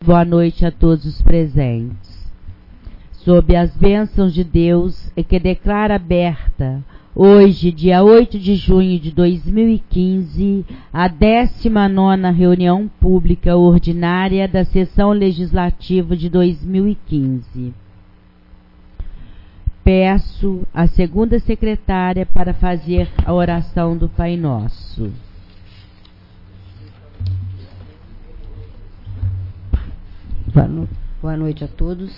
Boa noite a todos os presentes. Sob as bênçãos de Deus, é que declara aberta, hoje, dia 8 de junho de 2015, a 19ª reunião pública ordinária da sessão legislativa de 2015. Peço à segunda secretária para fazer a oração do Pai Nosso. Boa noite a todos.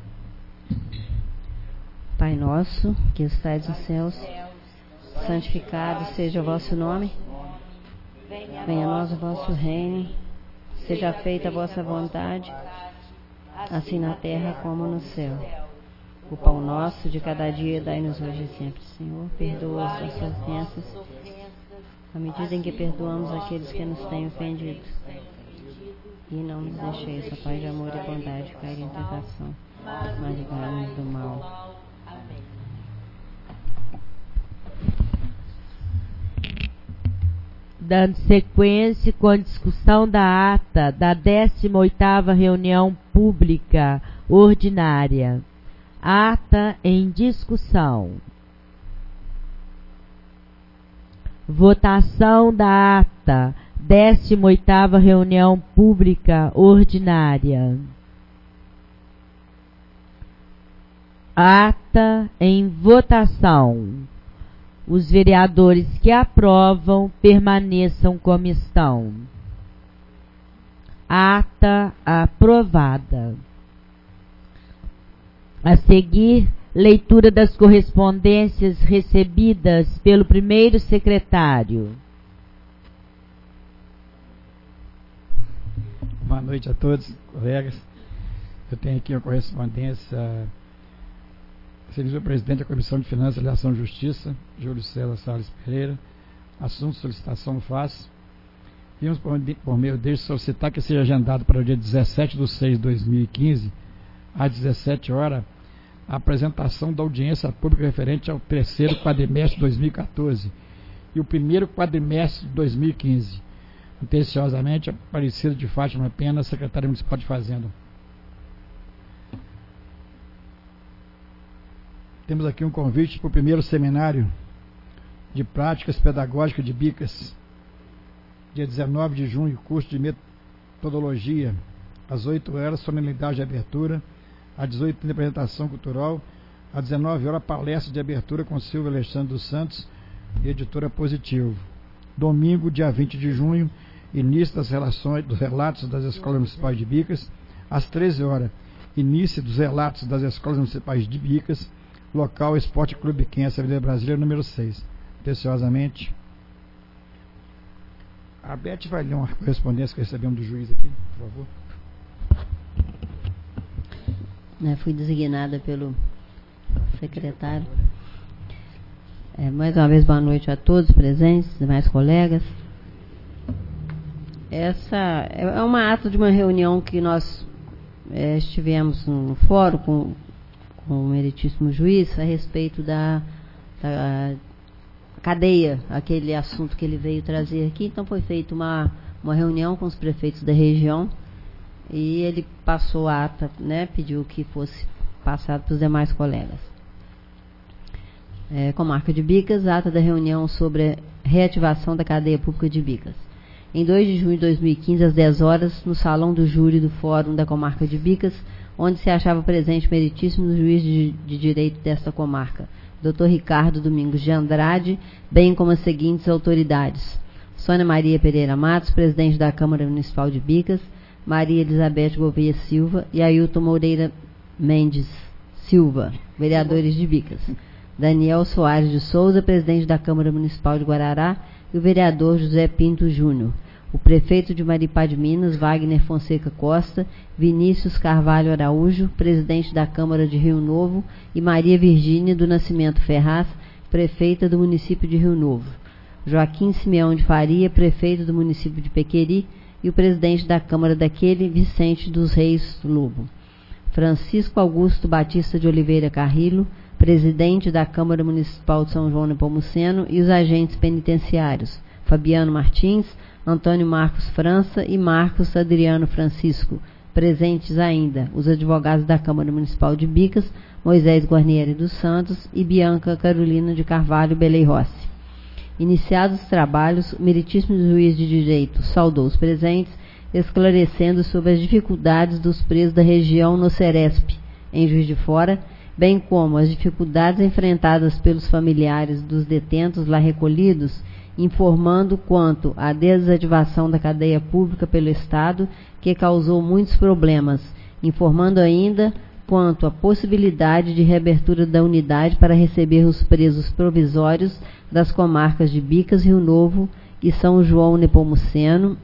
Pai nosso, que estais nos céus, santificado seja o vosso nome. Venha a nós o vosso reino. Seja feita a vossa vontade, assim na terra como no céu. O pão nosso de cada dia dai-nos hoje e sempre. Senhor, perdoa as nossas ofensas, à medida em que perdoamos aqueles que nos têm ofendido. E não nos deixeis, ó Pai de amor e bondade, cair em tentação, mas livrai-nos do mal. Amém. Dando sequência com a discussão da ata da 18ª reunião pública ordinária. Ata em discussão. Votação da ata 18ª reunião pública ordinária. Ata em votação. Os vereadores que aprovam permaneçam como estão. Ata aprovada. A seguir, leitura das correspondências recebidas pelo primeiro secretário. Boa noite a todos, colegas. Eu tenho aqui uma correspondência recebido do presidente da Comissão de Finanças, Legislação e Justiça, Júlio César Salles Pereira, assunto solicitação fácil. Vimos por meio dele solicitar que seja agendado para o dia 17/6/2015, às 17 horas, a apresentação da audiência pública referente ao terceiro quadrimestre de 2014 e o primeiro quadrimestre de 2015. Atenciosamente, Aparecida de Fátima Pena, secretária municipal de Fazenda. Temos aqui um convite para o primeiro seminário de práticas pedagógicas de Bicas, dia 19 de junho, curso de metodologia, às 8 horas, solenidade de abertura, às 18h, apresentação cultural, às 19 horas, palestra de abertura com Silvio Alexandre dos Santos e editora Positivo. Domingo, dia 20 de junho, início dos relatos das escolas municipais de Bicas, às 13 horas, início dos relatos das escolas municipais de Bicas, local Esporte Clube Quense, Avenida Brasília, número 6. Atenciosamente. A Beth vai ler uma correspondência que recebemos do juiz aqui, por favor. Fui designada pelo secretário. Mais uma vez, boa noite a todos presentes, demais colegas. Essa é uma ata de uma reunião que nós estivemos no fórum com o meritíssimo juiz a respeito da cadeia, aquele assunto que ele veio trazer aqui. Então foi feita uma reunião com os prefeitos da região e ele passou a ata, pediu que fosse passado para os demais colegas. Comarca de Bicas, ata da reunião sobre a reativação da cadeia pública de Bicas. Em 2 de junho de 2015, às 10 horas, no salão do júri do Fórum da Comarca de Bicas, onde se achava presente o meritíssimo juiz de direito desta comarca, Dr. Ricardo Domingos de Andrade, bem como as seguintes autoridades: Sônia Maria Pereira Matos, presidente da Câmara Municipal de Bicas, Maria Elizabeth Gouveia Silva e Ailton Moreira Mendes Silva, vereadores de Bicas, Daniel Soares de Souza, presidente da Câmara Municipal de Guarará, e o vereador José Pinto Júnior, o prefeito de Maripá de Minas, Wagner Fonseca Costa, Vinícius Carvalho Araújo, presidente da Câmara de Rio Novo, e Maria Virgínia do Nascimento Ferraz, prefeita do município de Rio Novo, Joaquim Simeão de Faria, prefeito do município de Pequeri, e o presidente da Câmara daquele, Vicente dos Reis Lobo, Francisco Augusto Batista de Oliveira Carrillo, presidente da Câmara Municipal de São João Nepomuceno, e os agentes penitenciários, Fabiano Martins, Antônio Marcos França e Marcos Adriano Francisco, presentes ainda os advogados da Câmara Municipal de Bicas, Moisés Guarnieri dos Santos e Bianca Carolina de Carvalho Belei Rossi. Iniciados os trabalhos, o meritíssimo juiz de direito saudou os presentes, esclarecendo sobre as dificuldades dos presos da região no Ceresp, em Juiz de Fora, bem como as dificuldades enfrentadas pelos familiares dos detentos lá recolhidos, informando quanto à desativação da cadeia pública pelo Estado, que causou muitos problemas, informando ainda quanto à possibilidade de reabertura da unidade para receber os presos provisórios das comarcas de Bicas, Rio Novo e São João Nepomuceno,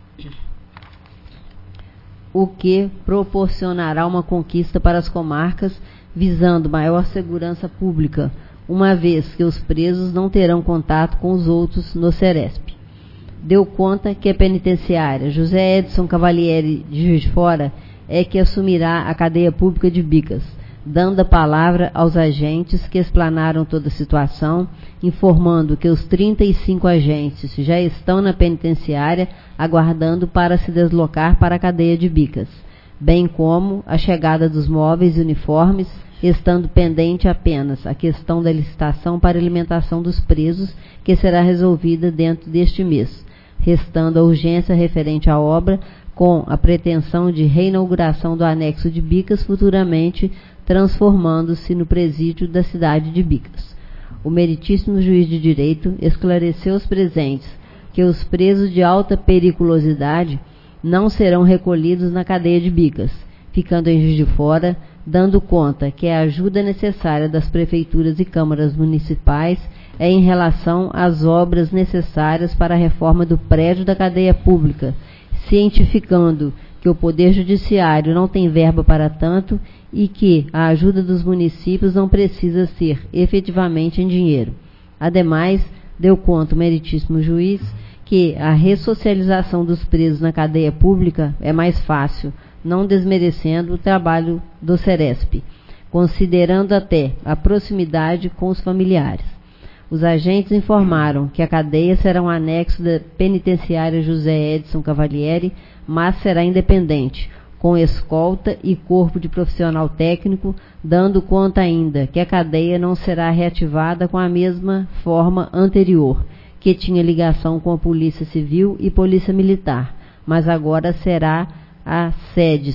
o que proporcionará uma conquista para as comarcas, visando maior segurança pública, uma vez que os presos não terão contato com os outros no Ceresp. Deu conta que a penitenciária José Edson Cavalieri de Juiz de Fora é que assumirá a cadeia pública de Bicas, dando a palavra aos agentes que explanaram toda a situação, informando que os 35 agentes já estão na penitenciária aguardando para se deslocar para a cadeia de Bicas, bem como a chegada dos móveis e uniformes, estando pendente apenas a questão da licitação para alimentação dos presos, que será resolvida dentro deste mês, restando a urgência referente à obra, com a pretensão de reinauguração do anexo de Bicas, futuramente transformando-se no presídio da cidade de Bicas. O meritíssimo juiz de direito esclareceu aos presentes que os presos de alta periculosidade não serão recolhidos na cadeia de Bicas, ficando em Juiz de Fora, dando conta que a ajuda necessária das prefeituras e câmaras municipais é em relação às obras necessárias para a reforma do prédio da cadeia pública, cientificando que o Poder Judiciário não tem verba para tanto e que a ajuda dos municípios não precisa ser efetivamente em dinheiro. Ademais, deu conta o meritíssimo juiz que a ressocialização dos presos na cadeia pública é mais fácil, não desmerecendo o trabalho do Ceresp, considerando até a proximidade com os familiares. Os agentes informaram que a cadeia será um anexo da penitenciária José Edson Cavalieri, mas será independente, com escolta e corpo de profissional técnico, dando conta ainda que a cadeia não será reativada com a mesma forma anterior, que tinha ligação com a Polícia Civil e Polícia Militar, mas agora será a sedes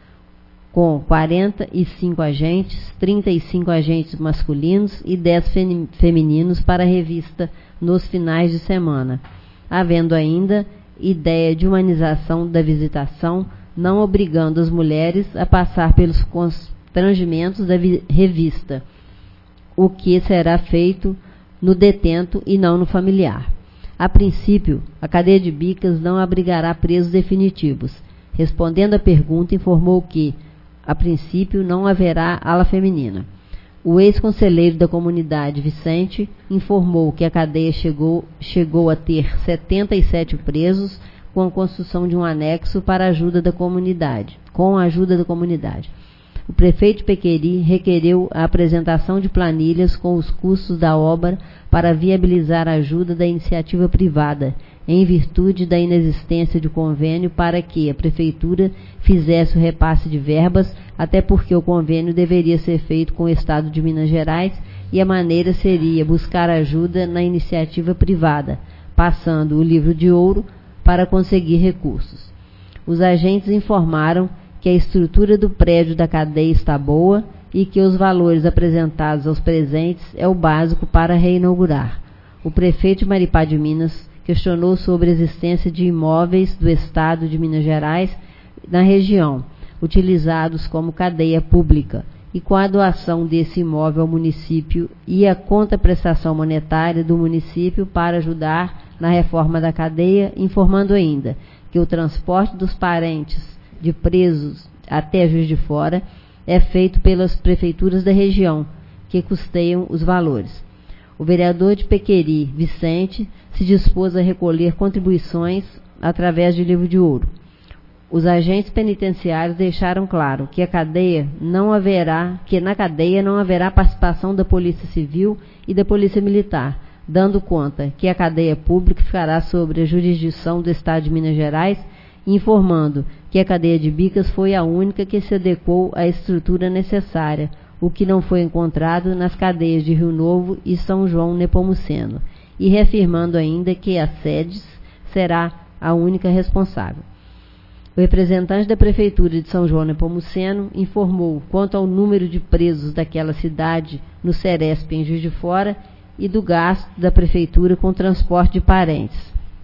com 45 agentes, 35 agentes masculinos e 10 femininos para revista nos finais de semana, havendo ainda ideia de humanização da visitação, não obrigando as mulheres a passar pelos constrangimentos da revista, o que será feito no detento e não no familiar. A princípio, a cadeia de Bicas não abrigará presos definitivos. Respondendo à pergunta, informou que, a princípio, não haverá ala feminina. O ex-conselheiro da comunidade, Vicente, informou que a cadeia chegou a ter 77 presos, com a construção de um anexo para a ajuda da comunidade, O prefeito Pequeri requereu a apresentação de planilhas com os custos da obra para viabilizar a ajuda da iniciativa privada, em virtude da inexistência de convênio para que a prefeitura fizesse o repasse de verbas, até porque o convênio deveria ser feito com o Estado de Minas Gerais e a maneira seria buscar ajuda na iniciativa privada, passando o livro de ouro para conseguir recursos. Os agentes informaram que a estrutura do prédio da cadeia está boa e que os valores apresentados aos presentes é o básico para reinaugurar. O prefeito de Maripá de Minas questionou sobre a existência de imóveis do Estado de Minas Gerais na região, utilizados como cadeia pública, e com a doação desse imóvel ao município e a contraprestação monetária do município para ajudar na reforma da cadeia, informando ainda que o transporte dos parentes de presos até Juiz de Fora é feito pelas prefeituras da região, que custeiam os valores. O vereador de Pequeri, Vicente, se dispôs a recolher contribuições através de livro de ouro. Os agentes penitenciários deixaram claro que na cadeia não haverá participação da Polícia Civil e da Polícia Militar, dando conta que a cadeia pública ficará sob a jurisdição do Estado de Minas Gerais informando que a cadeia de Bicas foi a única que se adequou à estrutura necessária, o que não foi encontrado nas cadeias de Rio Novo e São João Nepomuceno, e reafirmando ainda que a SEDES será a única responsável. O representante da Prefeitura de São João Nepomuceno informou quanto ao número de presos daquela cidade no Ceresp em Juiz de Fora e do gasto da Prefeitura com transporte de parentes.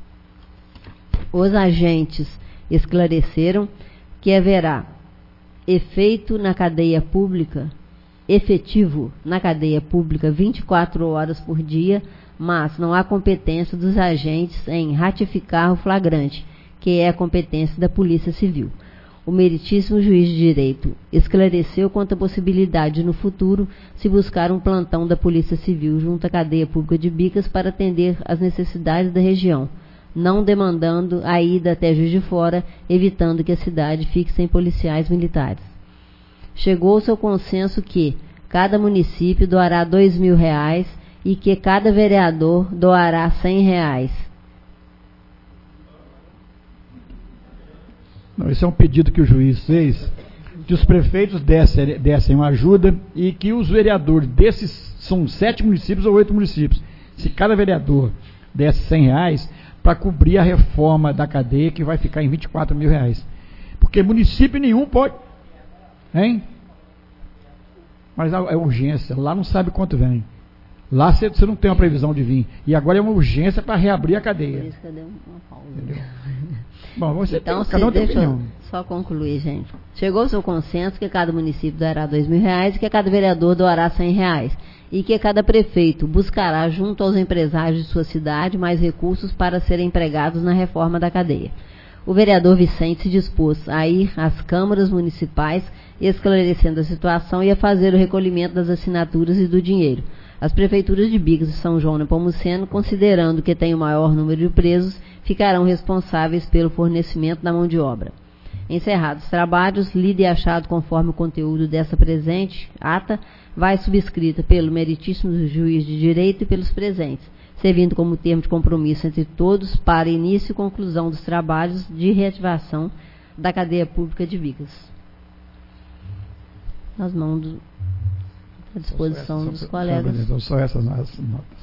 Os agentes esclareceram que haverá efetivo na cadeia pública 24 horas por dia, mas não há competência dos agentes em ratificar o flagrante, que é a competência da Polícia Civil. O meritíssimo juiz de direito esclareceu quanto à possibilidade no futuro se buscar um plantão da Polícia Civil junto à cadeia pública de Bicas para atender às necessidades da região, não demandando a ida até Juiz de Fora, evitando que a cidade fique sem policiais militares. Chegou-se ao consenso que cada município doará R$2.000 e que cada vereador doará R$100. Não, esse é um pedido que o juiz fez, que os prefeitos dessem uma ajuda e que os vereadores desses, são 7 municípios ou 8 municípios, se cada vereador desse R$100 para cobrir a reforma da cadeia, que vai ficar em R$24.000. Porque município nenhum pode, hein? Mas é urgência, lá não sabe quanto vem. Lá você não tem uma previsão de vir. E agora é uma urgência para reabrir a cadeia. Por isso que eu dei uma pausa. Entendeu? Bom, você então, cada um tem opinião. Só concluir, gente. Chegou-se ao consenso que cada município doará R$2.000 e que cada vereador doará R$100. E que cada prefeito buscará, junto aos empresários de sua cidade, mais recursos para serem empregados na reforma da cadeia. O vereador Vicente se dispôs a ir às câmaras municipais, esclarecendo a situação e a fazer o recolhimento das assinaturas e do dinheiro. As prefeituras de Bicas e São João Nepomuceno, considerando que tem o maior número de presos, ficarão responsáveis pelo fornecimento da mão de obra. Encerrados os trabalhos, lido e achado conforme o conteúdo dessa presente ata, vai subscrita pelo meritíssimo juiz de direito e pelos presentes, servindo como termo de compromisso entre todos para início e conclusão dos trabalhos de reativação da cadeia pública de Bicas. Nas mãos à disposição dos colegas. Então, só essas notas.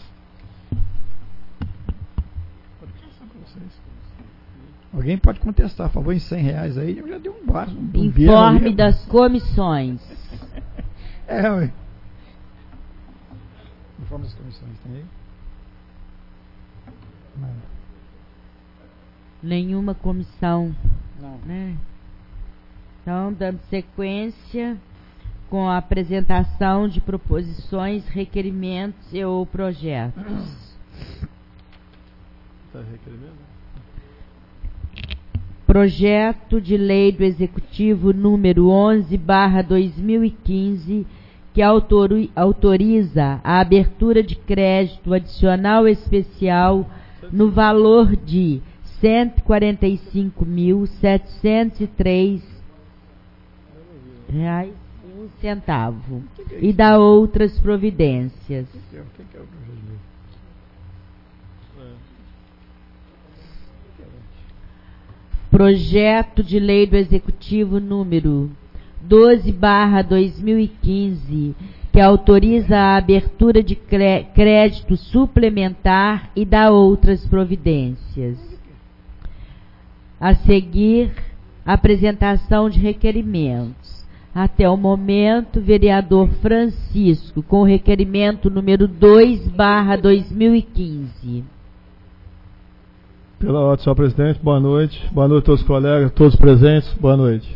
Alguém pode contestar, falou em R$100 aí, eu já dei um baixo. Informe das comissões. Ué. Informe das comissões, tem aí? Não. Nenhuma comissão. Não. Né? Então, dando sequência com a apresentação de proposições, requerimentos e ou projetos. Tá requerimento? Projeto de lei do Executivo número 11/2015, que autoriza a abertura de crédito adicional especial no valor de R$145.703,01 e da outras providências. Projeto de lei do Executivo número 12/2015, que autoriza a abertura de crédito suplementar e da outras providências. A seguir, apresentação de requerimentos. Até o momento, vereador Francisco, com o requerimento número 2/2015. Pela ordem, senhor presidente, boa noite. Boa noite a todos os colegas, todos presentes, boa noite.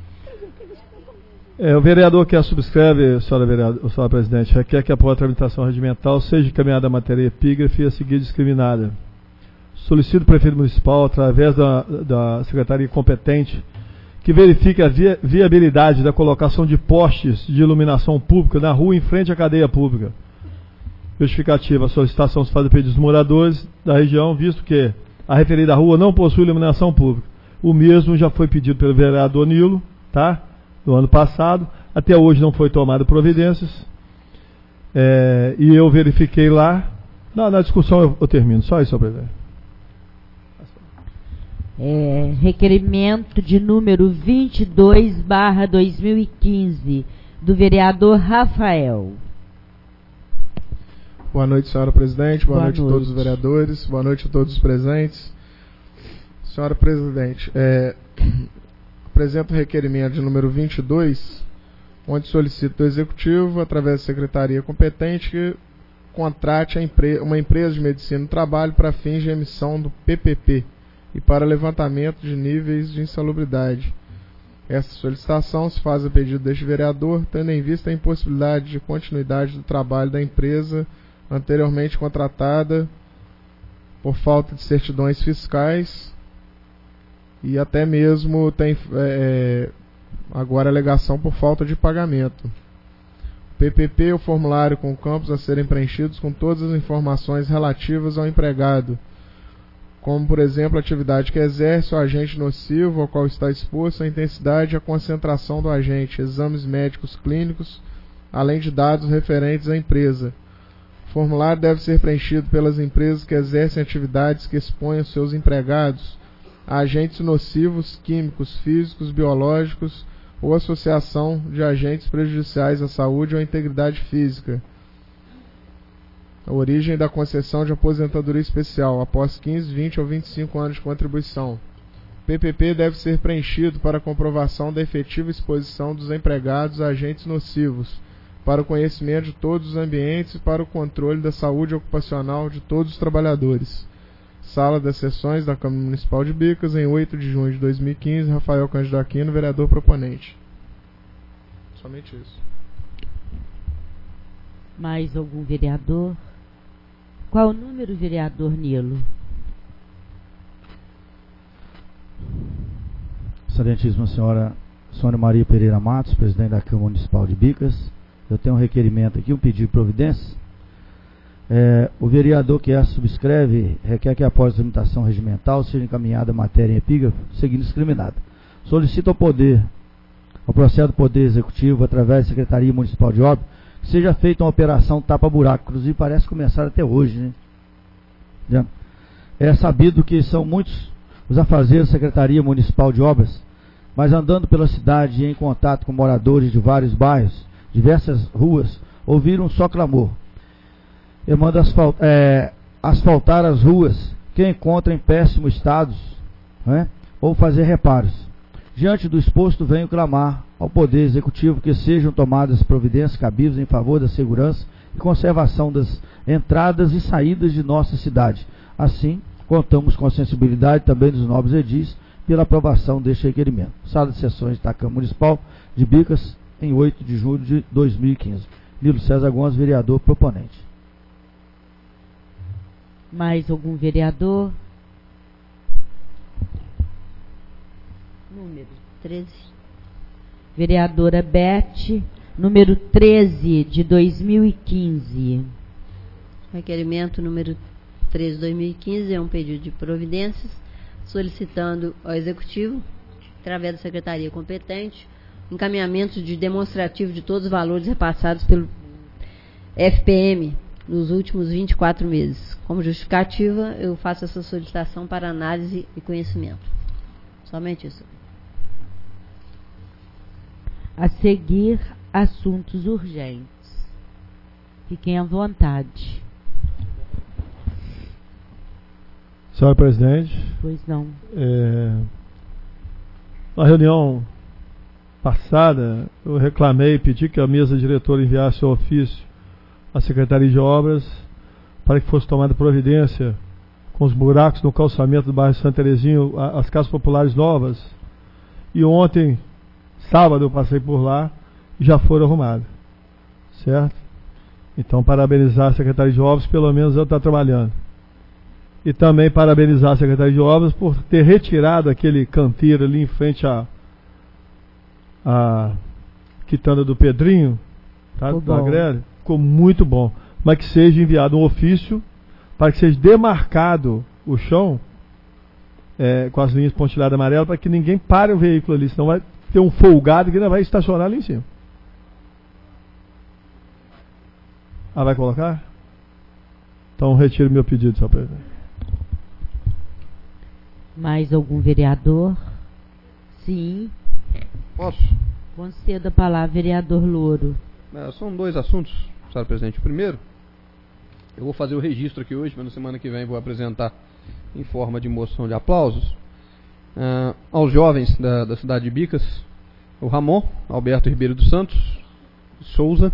O vereador que a subscreve, senhora presidente, requer que após a tramitação regimental seja encaminhada a matéria epígrafe e a seguir discriminada. Solicito ao prefeito municipal, através da secretaria competente, que verifique a viabilidade da colocação de postes de iluminação pública na rua em frente à cadeia pública. Justificativa: a solicitação se faz a pedido dos moradores da região, visto que a referida rua não possui iluminação pública. O mesmo já foi pedido pelo vereador Nilo, tá? No ano passado, até hoje não foi tomado providências, e eu verifiquei lá. Na discussão eu termino, só isso, senhor presidente. requerimento de número 22/2015, do vereador Rafael. Boa noite, senhora presidente. Boa noite a todos os noite. vereadores. Boa noite a todos os presentes. Senhora presidente, apresento o requerimento de número 22, onde solicito do Executivo, através da Secretaria competente, que contrate uma empresa de medicina do trabalho para fins de emissão do PPP e para levantamento de níveis de insalubridade. Essa solicitação se faz a pedido deste vereador, tendo em vista a impossibilidade de continuidade do trabalho da empresa anteriormente contratada por falta de certidões fiscais e até mesmo tem agora alegação por falta de pagamento. O PPP é o formulário com campos a serem preenchidos com todas as informações relativas ao empregado, como, por exemplo, a atividade que exerce, o agente nocivo ao qual está exposto, a intensidade e a concentração do agente, exames médicos clínicos, além de dados referentes à empresa. O formulário deve ser preenchido pelas empresas que exercem atividades que exponham seus empregados a agentes nocivos químicos, físicos, biológicos ou associação de agentes prejudiciais à saúde ou à integridade física. A origem da concessão de aposentadoria especial, após 15, 20 ou 25 anos de contribuição. O PPP deve ser preenchido para comprovação da efetiva exposição dos empregados a agentes nocivos, para o conhecimento de todos os ambientes e para o controle da saúde ocupacional de todos os trabalhadores. Sala das Sessões da Câmara Municipal de Bicas, em 8 de junho de 2015, Rafael Cândido Aquino, vereador proponente. Somente isso. Mais algum vereador? Qual o número, vereador Nilo? Excelentíssima senhora Sônia Maria Pereira Matos, presidente da Câmara Municipal de Bicas. Eu tenho um requerimento aqui, um pedido de providência. O vereador que subscreve requer que após a tramitação regimental seja encaminhada a matéria em epígrafe seguinte discriminada. Solicito ao processo do Poder Executivo, através da Secretaria Municipal de Obras, que seja feita uma operação tapa-buraco. Inclusive parece começar até hoje, né? Já. É sabido que são muitos os afazeres da Secretaria Municipal de Obras, mas andando pela cidade e em contato com moradores de vários bairros, diversas ruas, ouviram um só clamor. Eu mando asfaltar as ruas que encontram em péssimo estado, né, ou fazer reparos. Diante do exposto, venho clamar ao Poder Executivo que sejam tomadas providências cabíveis em favor da segurança e conservação das entradas e saídas de nossa cidade. Assim, contamos com a sensibilidade também dos nobres edis pela aprovação deste requerimento. Sala de Sessões da Câmara Municipal de Bicas, em 8 de julho de 2015. Nilo César Gomes, vereador proponente. Mais algum vereador? Número 13. Vereadora Beth, número 13 de 2015. Requerimento número 13 de 2015 é um pedido de providências, solicitando ao Executivo, através da Secretaria competente, encaminhamento de demonstrativo de todos os valores repassados pelo FPM nos últimos 24 meses. Como justificativa, eu faço essa solicitação para análise e conhecimento. Somente isso. A seguir, assuntos urgentes. Fiquem à vontade. Senhora presidente, Pois não. na reunião passada, eu reclamei e pedi que a mesa diretora enviasse o ofício à Secretaria de Obras para que fosse tomada providência com os buracos no calçamento do bairro Santa Terezinha, as casas populares novas. E ontem, sábado, eu passei por lá e já foram arrumadas. Certo? Então, parabenizar a Secretaria de Obras, pelo menos ela está trabalhando. E também parabenizar a Secretaria de Obras por ter retirado aquele canteiro ali em frente à quitanda do Pedrinho, tá? Da Grélio. Ficou muito bom. Mas que seja enviado um ofício para que seja demarcado o chão com as linhas pontilhadas amarelas, para que ninguém pare o veículo ali, senão vai ter um folgado que ainda vai estacionar ali em cima. Vai colocar? Então retiro meu pedido, senhor presidente. Mais algum vereador? Sim. Posso? Conceda a palavra, vereador Louro. São dois assuntos, senhora presidente. O primeiro, eu vou fazer o registro aqui hoje, mas na semana que vem vou apresentar em forma de moção de aplausos aos jovens da cidade de Bicas, o Ramon Alberto Ribeiro dos Santos Souza,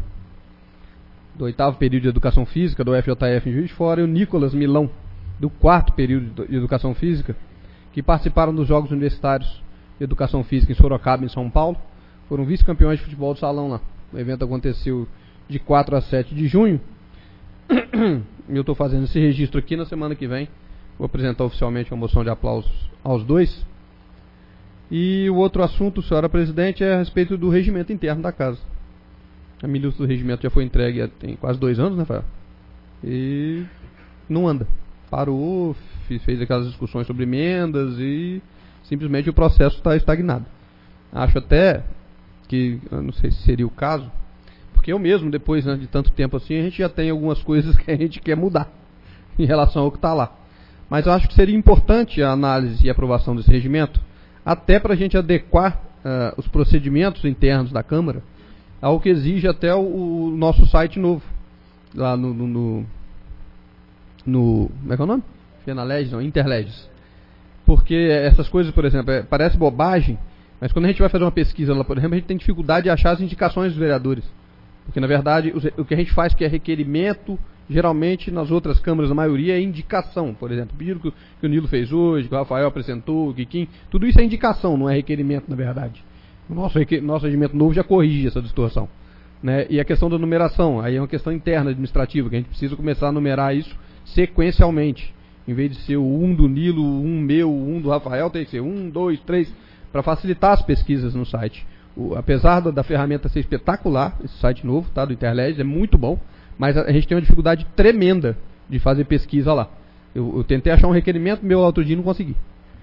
do 8º período de Educação Física do FJF em Juiz de Fora, e o Nicolas Milão, do 4º período de Educação Física, que participaram dos Jogos Universitários de Educação Física em Sorocaba, em São Paulo. Foram vice-campeões de futebol de salão lá. O evento aconteceu de 4 a 7 de junho. Eu estou fazendo esse registro aqui. Na semana que vem vou apresentar oficialmente uma moção de aplausos aos dois. E o outro assunto, senhora presidente, é a respeito do regimento interno da casa. A minuta do regimento já foi entregue tem quase 2 anos, né, Rafael? E não anda. Parou, fez aquelas discussões sobre emendas e simplesmente o processo está estagnado. Acho até que, eu não sei se seria o caso, porque eu mesmo, depois, né, de tanto tempo assim, a gente já tem algumas coisas que a gente quer mudar em relação ao que está lá. Mas eu acho que seria importante a análise e aprovação desse regimento, até para a gente adequar os procedimentos internos da Câmara ao que exige até o nosso site novo, lá no como é que é o nome? Fenalegis, não, Interlegis. Porque essas coisas, por exemplo, parece bobagem, mas quando a gente vai fazer uma pesquisa lá, por exemplo, a gente tem dificuldade de achar as indicações dos vereadores. Porque, na verdade, o que a gente faz, que é requerimento, geralmente nas outras câmaras, a maioria é indicação. Por exemplo, o pedido que o Nilo fez hoje, que o Rafael apresentou, o Kikin, tudo isso é indicação, não é requerimento, na verdade. O nosso regimento novo já corrige essa distorção, né? E a questão da numeração, aí é uma questão interna, administrativa, que a gente precisa começar a numerar isso sequencialmente. Em vez de ser o 1 do Nilo, o 1 meu, o 1 do Rafael, tem que ser 1, 2, 3, para facilitar as pesquisas no site. Apesar da ferramenta ser espetacular, esse site novo, tá, do Interlegis, é muito bom, mas a gente tem uma dificuldade tremenda de fazer pesquisa lá. Eu tentei achar um requerimento meu outro dia e não consegui.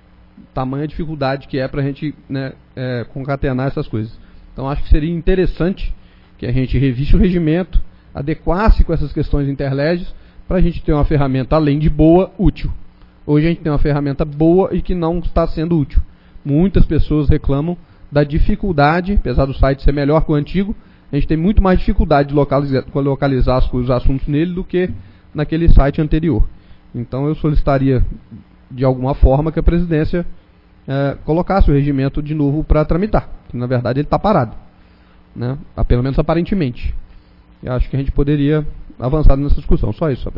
Tamanha dificuldade que é para a gente, né, concatenar essas coisas. Então acho que seria interessante que a gente revisse o regimento, adequasse com essas questões Interlegis, para a gente ter uma ferramenta, além de boa, útil. Hoje a gente tem uma ferramenta boa e que não está sendo útil. Muitas pessoas reclamam da dificuldade, apesar do site ser melhor que o antigo, a gente tem muito mais dificuldade de localizar os assuntos nele do que naquele site anterior. Então eu solicitaria, de alguma forma, que a presidência colocasse o regimento de novo para tramitar, que na verdade ele está parado, né? Pelo menos aparentemente. Eu acho que a gente poderia avançar nessa discussão. Só isso,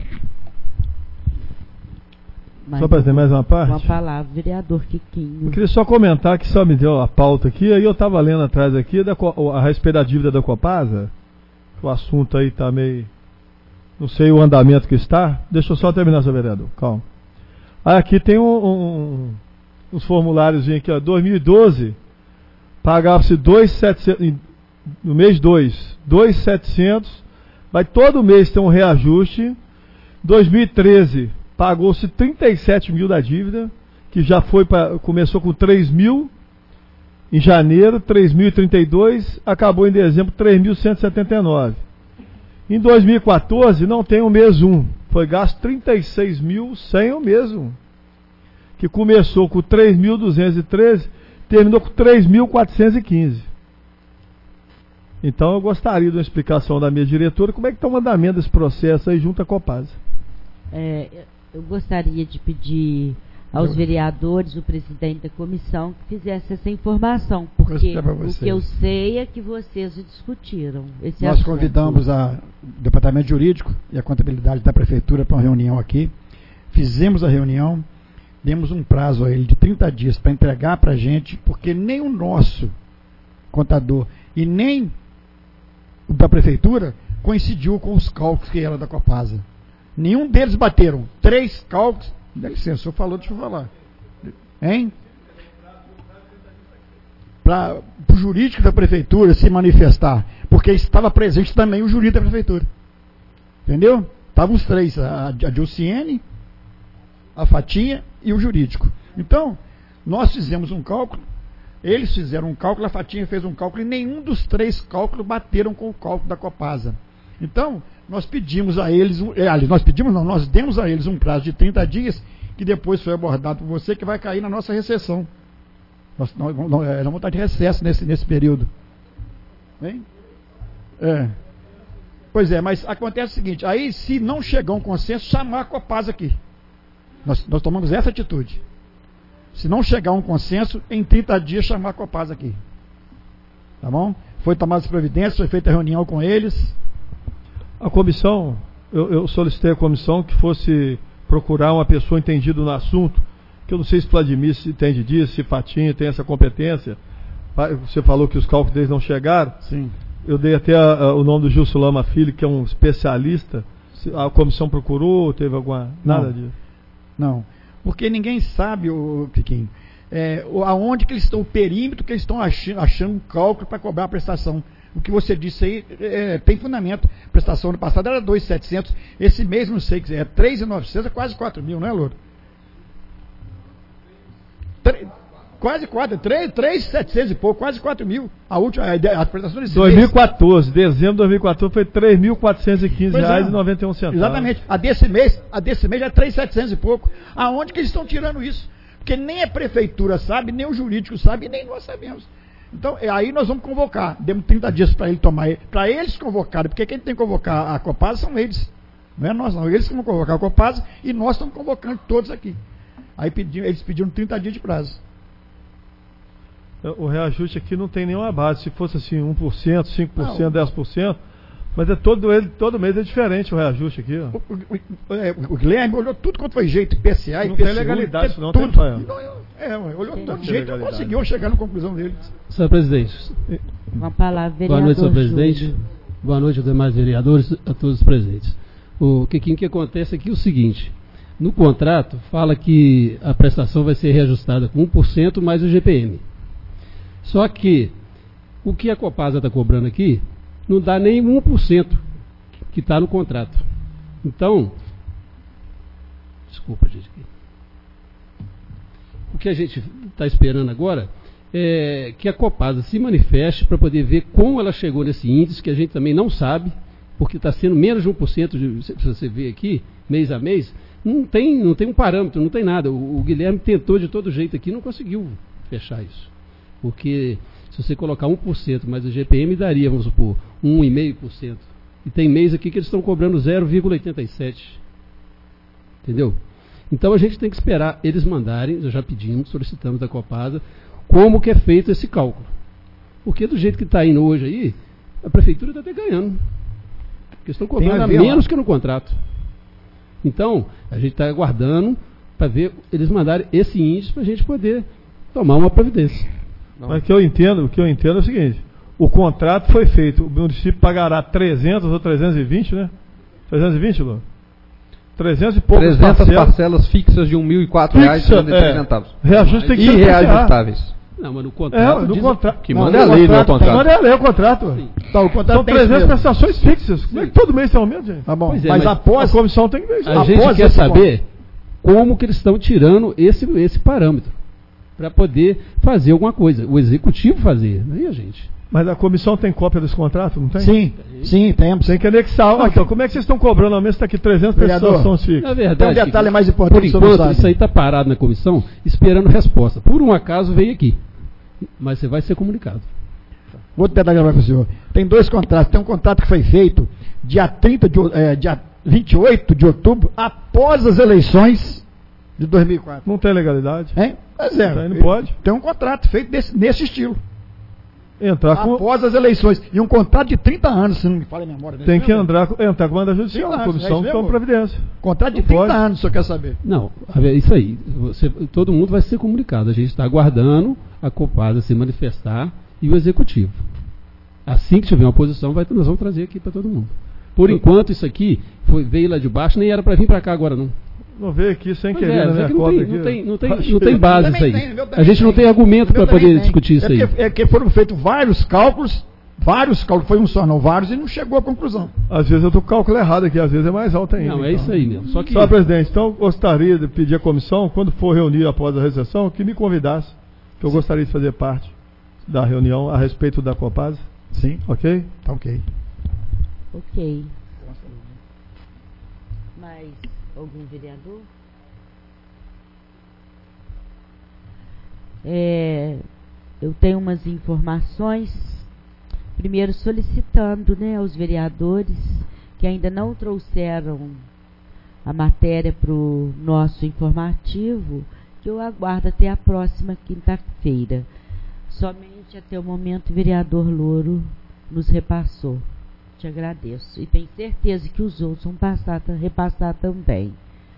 Só para ter mais uma parte? Uma palavra, vereador Quiquinho. Eu queria só comentar que só me deu a pauta aqui, aí eu estava lendo atrás aqui a respeito da dívida da Copasa. O assunto aí está meio... Não sei o andamento que está. Deixa eu só terminar, seu vereador. Calma. Aqui tem uns formulários aqui, ó. 2012, pagava-se 2.700, no mês 2.700, vai todo mês ter um reajuste. 2013, pagou-se 37 mil da dívida, que já começou com 3 mil em janeiro, 3.032, acabou em dezembro 3.179. Em 2014 não tem o mês 1, foi gasto 36.100 o mês 1, que começou com 3.213, terminou com 3.415. Então eu gostaria de uma explicação da minha diretora, como é que está o andamento desse processo aí junto à Copasa. Eu gostaria de pedir aos vereadores, o presidente da comissão, que fizesse essa informação, porque o que eu sei é que vocês discutiram esse Nós assunto. Convidamos o Departamento Jurídico e a Contabilidade da Prefeitura para uma reunião aqui. Fizemos a reunião, demos um prazo a ele de 30 dias para entregar para a gente, porque nem o nosso contador e nem o da Prefeitura coincidiu com os cálculos que era da Copasa. Nenhum deles bateram. 3 cálculos. Dá licença, o senhor falou, deixa eu falar. Hein? Para o jurídico da Prefeitura se manifestar, porque estava presente também o jurídico da Prefeitura. Entendeu? Estavam os 3, a Dilciene, a Fatinha e o jurídico. Então, nós fizemos um cálculo, eles fizeram um cálculo, a Fatinha fez um cálculo, e nenhum dos 3 cálculos bateram com o cálculo da Copasa. Então, nós pedimos a eles, nós demos a eles um prazo de 30 dias, que depois foi abordado por você, que vai cair na nossa recessão. Nós vamos estar de recesso nesse período. Bem? Pois é, mas acontece o seguinte, aí se não chegar um consenso, chamar a Copasa aqui. Nós tomamos essa atitude. Se não chegar um consenso, em 30 dias chamar a Copasa aqui. Tá bom? Foi tomada as providências, foi feita a reunião com eles. A comissão, eu solicitei à comissão que fosse procurar uma pessoa entendida no assunto, que eu não sei se Vladimir se entende disso, se Fatinho tem essa competência. Você falou que os cálculos deles não chegaram. Sim. Eu dei até o nome do Gilson Lama Filho, que é um especialista. A comissão procurou, teve alguma... Nada disso. Não, porque ninguém sabe, Piquinho, aonde que eles estão, o perímetro que eles estão achando um cálculo para cobrar a prestação. O que você disse aí tem fundamento. A prestação do passado era 2.700, esse mês não sei, é 3.900, é quase 4.000, não é, Louro? Quase 3.700 e pouco, quase 4.000. A última, a prestação desse 2014, dezembro de 2014 foi R$ 3.415,91. Exatamente. A desse mês já é 3.700 e pouco. Aonde que eles estão tirando isso? Porque nem a prefeitura sabe, nem o jurídico sabe, nem nós sabemos. Então, aí nós vamos convocar. Demos 30 dias para ele tomar, para eles convocarem, porque quem tem que convocar a Copasa são eles. Não é nós, não. Eles que vão convocar a Copasa e nós estamos convocando todos aqui. Aí eles pediram 30 dias de prazo. O reajuste aqui não tem nenhuma base. Se fosse assim 1%, 5%, não. 10%, mas todo mês é diferente o reajuste aqui. Ó. O Guilherme olhou tudo quanto foi jeito, IPCA, não IPCU, tem legalidade, isso não tudo. Tem Olhou todo jeito e conseguiu chegar na conclusão dele. Senhor presidente. Com a palavra, vereador. Boa noite, senhor presidente. Boa noite aos demais vereadores, a todos os presentes. O que acontece aqui é o seguinte: no contrato fala que a prestação vai ser reajustada com 1% mais o GPM. Só que o que a Copasa está cobrando aqui não dá nem 1% que está no contrato. Então, desculpa, gente. O que a gente está esperando agora é que a Copasa se manifeste para poder ver como ela chegou nesse índice, que a gente também não sabe, porque está sendo menos de 1%, se você ver aqui, mês a mês, não tem um parâmetro, não tem nada. O Guilherme tentou de todo jeito aqui, não conseguiu fechar isso. Porque se você colocar 1% mais o GPM, daria, vamos supor, 1,5%. E tem mês aqui que eles estão cobrando 0,87%. Entendeu? Então a gente tem que esperar eles mandarem, já pedimos, solicitamos da Copasa, como que é feito esse cálculo. Porque do jeito que está indo hoje aí, a prefeitura está até ganhando. Porque estão cobrando a menos que no contrato. Então, a gente está aguardando para ver eles mandarem esse índice para a gente poder tomar uma providência. Não. Mas o que eu entendo é o seguinte: o contrato foi feito, o município pagará 300 ou 320, né? 320, Lô? 300 e poucas 300 parcelas fixas de R$ 1.004,93. Reajuste tem que ser irreajustáveis. Não, mas no contrato... Que manda a lei, não é o contrato. Manda a lei, o contrato. Tá, o contrato são 300 prestações fixas. Como é que todo mês tem aumento, gente? Tá bom, mas após... A comissão tem que ver. A gente quer saber como que eles estão tirando esse parâmetro para poder fazer alguma coisa. O executivo fazer, não é a gente. Mas a comissão tem cópia desse contrato, não tem? Sim, temos. Tem que anexar. Então, como é que vocês estão cobrando ao menos está aqui 300 prestações fixas? Na verdade, tem um detalhe mais importante. Por enquanto, isso aí está parado na comissão, esperando resposta. Por um acaso veio aqui. Mas você vai ser comunicado. Outro detalhe para o senhor. Tem dois contratos. Tem um contrato que foi feito dia 28 de outubro, após as eleições de 2004. Não tem legalidade? Mas não pode. Tem um contrato feito nesse estilo. Após as eleições. E um contrato de 30 anos, se não me falha a memória. Tem que entrar com a manda judicial, a comissão toma providência. Contrato de 30 anos, o senhor quer saber? Não, isso aí. Todo mundo vai ser comunicado. A gente está aguardando a Copasa se manifestar e o executivo. Assim que tiver uma posição, nós vamos trazer aqui para todo mundo. Por enquanto, isso aqui veio lá de baixo, nem era para vir para cá agora, não. Não veio aqui sem querer, né? Não tem base isso aí. A gente não tem argumento para poder discutir isso aí. É que foram feitos vários cálculos, foi um só, não vários, e não chegou à conclusão. Às vezes eu estou com o cálculo errado aqui, às vezes é mais alto ainda. Não, é isso aí mesmo. Só, presidente, então gostaria de pedir à comissão, quando for reunir após a recessão, que me convidasse, que eu gostaria de fazer parte da reunião a respeito da Copasa. Sim. Ok? Tá ok. Ok. Mais algum vereador? eu tenho umas informações, primeiro solicitando, né, aos vereadores que ainda não trouxeram a matéria para o nosso informativo, que eu aguardo até a próxima quinta-feira. Somente até o momento o vereador Louro nos repassou. Te agradeço. E tenho certeza que os outros vão repassar também.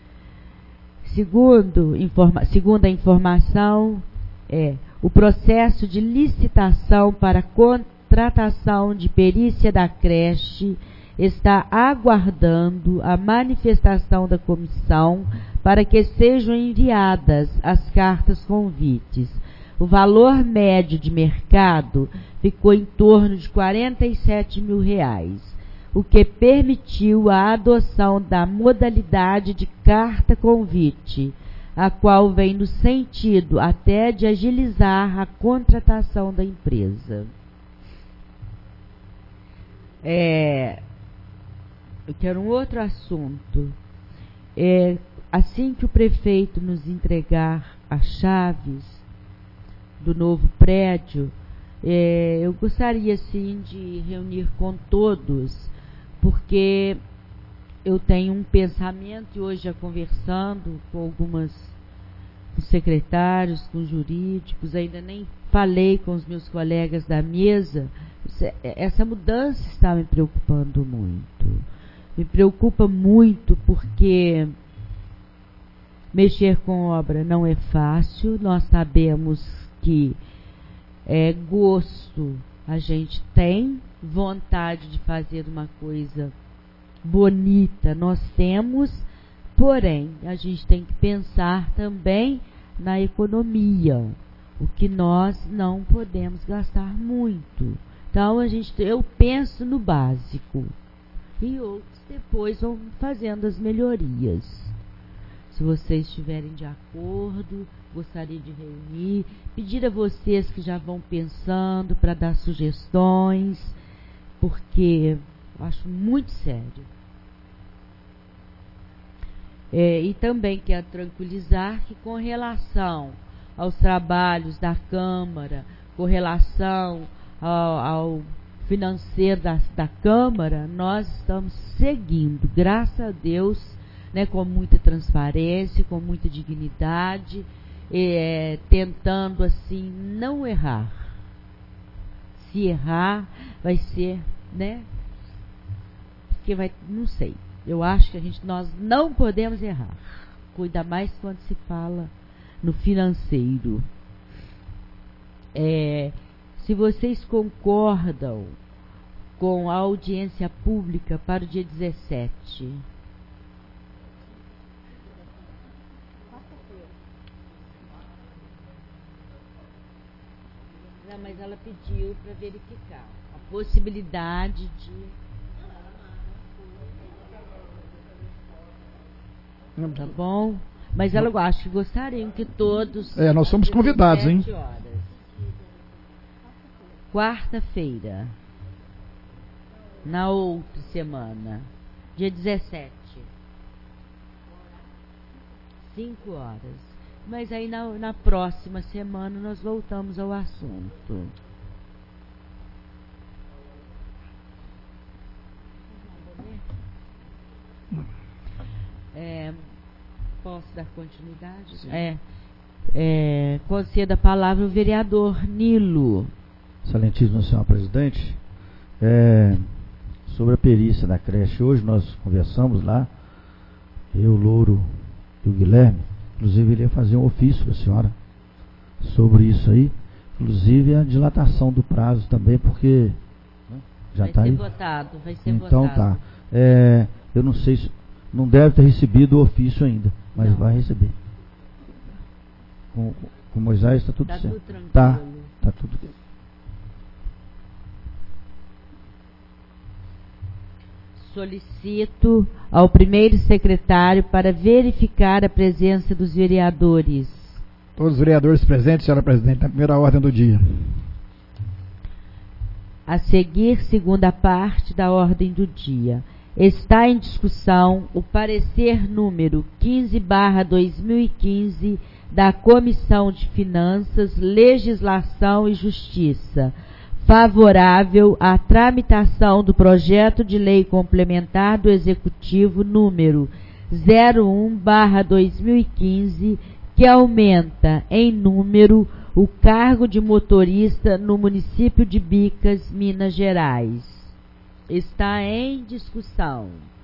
Segunda informação o processo de licitação para contratação de perícia da creche está aguardando a manifestação da comissão para que sejam enviadas as cartas convites. O valor médio de mercado ficou em torno de R$47 mil, o que permitiu a adoção da modalidade de carta convite, a qual vem no sentido até de agilizar a contratação da empresa. Eu quero um outro assunto. Assim que o prefeito nos entregar as chaves do novo prédio, eu gostaria sim de reunir com todos, porque eu tenho um pensamento, e hoje já conversando com alguns secretários, com jurídicos, ainda nem falei com os meus colegas da mesa, essa mudança está me preocupando muito. Me preocupa muito porque mexer com obra não é fácil. Nós sabemos que gosto a gente tem, vontade de fazer uma coisa bonita nós temos, porém a gente tem que pensar também na economia, o que nós não podemos gastar muito. Então eu penso no básico e outros depois vão fazendo as melhorias. Se vocês estiverem de acordo, gostaria de reunir, pedir a vocês que já vão pensando para dar sugestões, porque eu acho muito sério. E também quero tranquilizar que com relação aos trabalhos da Câmara, com relação ao financeiro da Câmara, nós estamos seguindo, graças a Deus, né, com muita transparência, com muita dignidade, tentando assim não errar. Se errar, vai ser, né? Porque não sei. Eu acho que nós não podemos errar. Cuida mais quando se fala no financeiro. Se vocês concordam com a audiência pública para o dia 17. Não, mas ela pediu para verificar a possibilidade de... Tá bom? Mas ela acho que gostariam que todos... nós somos convidados, hein? Quarta-feira. Na outra semana. Dia 17. 5 horas. Mas aí na próxima semana nós voltamos ao assunto. Posso dar continuidade? Conceda a palavra ao vereador Nilo. Excelentíssimo senhor presidente, sobre a perícia da creche, hoje nós conversamos lá, eu, o Louro e o Guilherme, inclusive ele ia fazer um ofício para a senhora sobre isso aí, inclusive a dilatação do prazo também, porque já está aí. Vai ser então, votado. Tá. Eu não sei se não deve ter recebido o ofício ainda, mas vai receber. Com Moisés está tudo certo. Tudo tranquilo. Tá tudo bem. Solicito ao primeiro secretário para verificar a presença dos vereadores. Todos os vereadores presentes, senhora presidente, na primeira ordem do dia. A seguir, segunda parte da ordem do dia. Está em discussão o parecer número 15/2015 da Comissão de Finanças, Legislação e Justiça, favorável à tramitação do projeto de lei complementar do Executivo número 01/2015, que aumenta em número o cargo de motorista no município de Bicas, Minas Gerais. Está em discussão.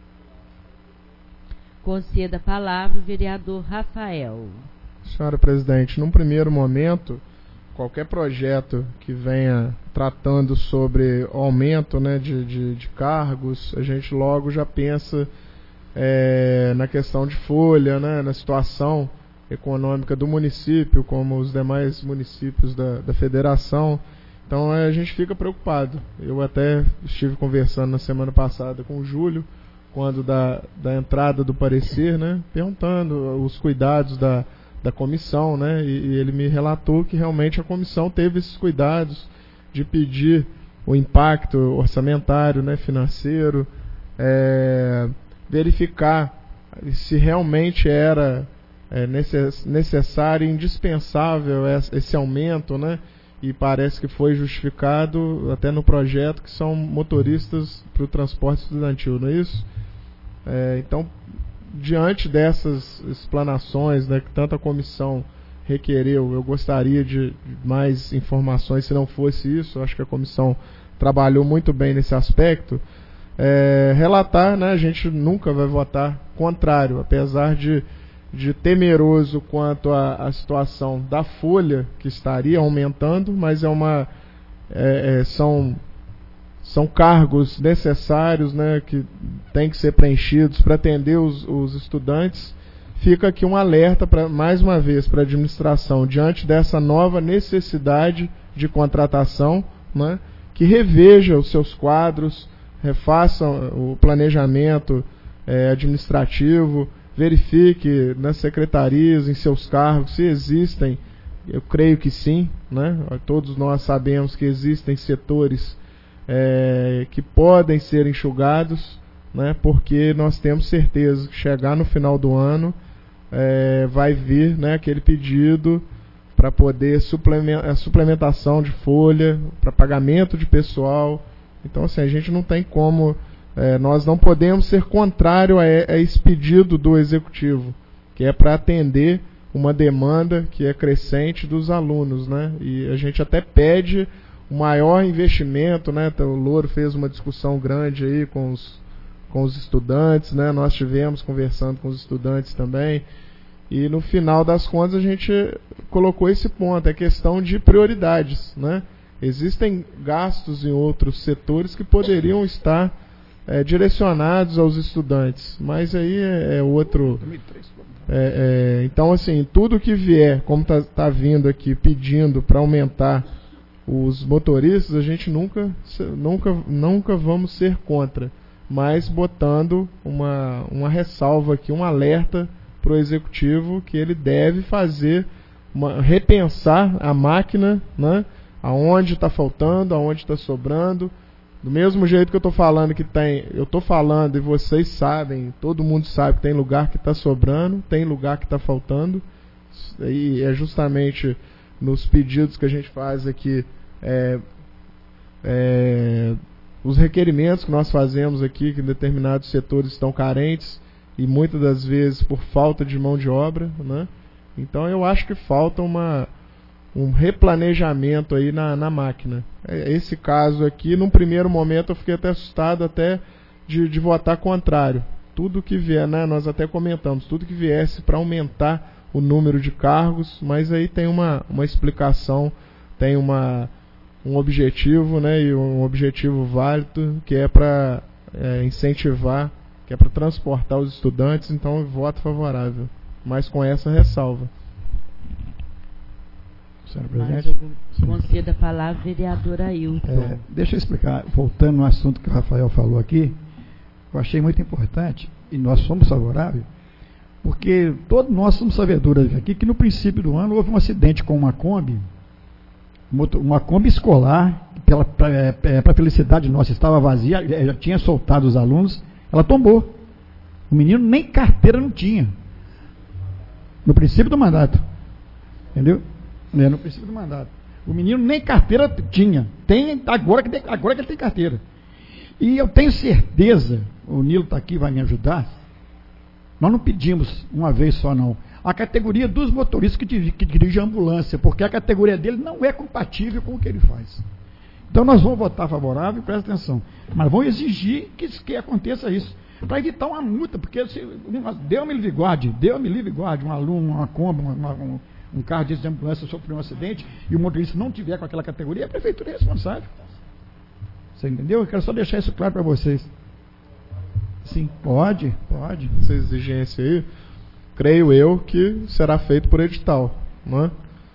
Conceda a palavra ao vereador Rafael. Senhora presidente, num primeiro momento, qualquer projeto que venha tratando sobre aumento, né, de cargos, a gente logo já pensa na questão de folha, né, na situação econômica do município, como os demais municípios da federação. Então a gente fica preocupado. Eu até estive conversando na semana passada com o Júlio, quando da entrada do parecer, né, perguntando os cuidados da comissão, né, e ele me relatou que realmente a comissão teve esses cuidados de pedir o impacto orçamentário, né, financeiro, verificar se realmente era necessário e indispensável esse aumento, né, e parece que foi justificado até no projeto, que são motoristas para o transporte estudantil, não é isso? Então, diante dessas explanações, né, que tanto a comissão requereu, eu gostaria de mais informações. Se não fosse isso, eu acho que a comissão trabalhou muito bem nesse aspecto. Relatar, né, a gente nunca vai votar contrário, apesar de temeroso quanto à situação da folha, que estaria aumentando, mas são cargos necessários, né, que têm que ser preenchidos para atender os estudantes. Fica aqui um alerta, mais uma vez, para a administração, diante dessa nova necessidade de contratação, né, que reveja os seus quadros, refaça o planejamento administrativo, verifique nas secretarias, em seus cargos, se existem. Eu creio que sim, né? Todos nós sabemos que existem setores que podem ser enxugados, né? Porque nós temos certeza que chegar no final do ano vai vir, né, aquele pedido para poder suplementação de folha, para pagamento de pessoal. Então, assim, a gente não tem como, nós não podemos ser contrário a esse pedido do Executivo, que é para atender uma demanda que é crescente dos alunos, né? E a gente até pede um maior investimento, né? Então, o Louro fez uma discussão grande aí com os estudantes, né? Nós tivemos conversando com os estudantes também, e no final das contas a gente colocou esse ponto, é questão de prioridades, né? Existem gastos em outros setores que poderiam estar direcionados aos estudantes, mas aí é outro. Então, assim, tudo que vier, como está vindo aqui, pedindo para aumentar os motoristas, a gente nunca vamos ser contra, mas botando uma ressalva aqui, um alerta para o Executivo, que ele deve fazer, repensar a máquina, né, aonde está faltando, aonde está sobrando. Do mesmo jeito que eu estou falando eu estou falando e vocês sabem, todo mundo sabe que tem lugar que está sobrando, tem lugar que está faltando, e é justamente nos pedidos que a gente faz aqui, os requerimentos que nós fazemos aqui, que determinados setores estão carentes, e muitas das vezes por falta de mão de obra, né? Então eu acho que falta um replanejamento aí na máquina. Esse caso aqui, num primeiro momento, eu fiquei até assustado até de votar contrário. Tudo que vier, né, nós até comentamos, tudo que viesse para aumentar o número de cargos, mas aí tem uma explicação, tem um objetivo, né, e um objetivo válido, que é para incentivar, que é para transportar os estudantes. Então eu voto favorável, mas com essa ressalva. Senhor presidente, conceda a palavra ao vereador Ailton. Deixa eu explicar, voltando no assunto que o Rafael falou aqui, eu achei muito importante, e nós somos favoráveis, porque todos nós somos sabedores aqui que no princípio do ano houve um acidente com uma Kombi escolar, para felicidade nossa, estava vazia, já tinha soltado os alunos, Ela tombou. O menino nem carteira não tinha. No princípio do mandato. Entendeu? No princípio do mandato. O menino nem carteira tinha. Tem agora que ele tem carteira. E eu tenho certeza, o Nilo está aqui, vai me ajudar, nós não pedimos uma vez só não. A categoria dos motoristas que dirigem a ambulância, porque a categoria dele não é compatível com o que ele faz. Então nós vamos votar favorável, presta atenção. Mas vamos exigir que aconteça isso. Para evitar uma multa, porque se Deus me livre guarde, um aluno, uma Kombi, um carro de ambulância sofreu um acidente e o motorista não tiver com aquela categoria, a prefeitura é responsável. Você entendeu? Eu quero só deixar isso claro para vocês. Sim, pode. Essa exigência aí, creio eu que será feito por edital, não é?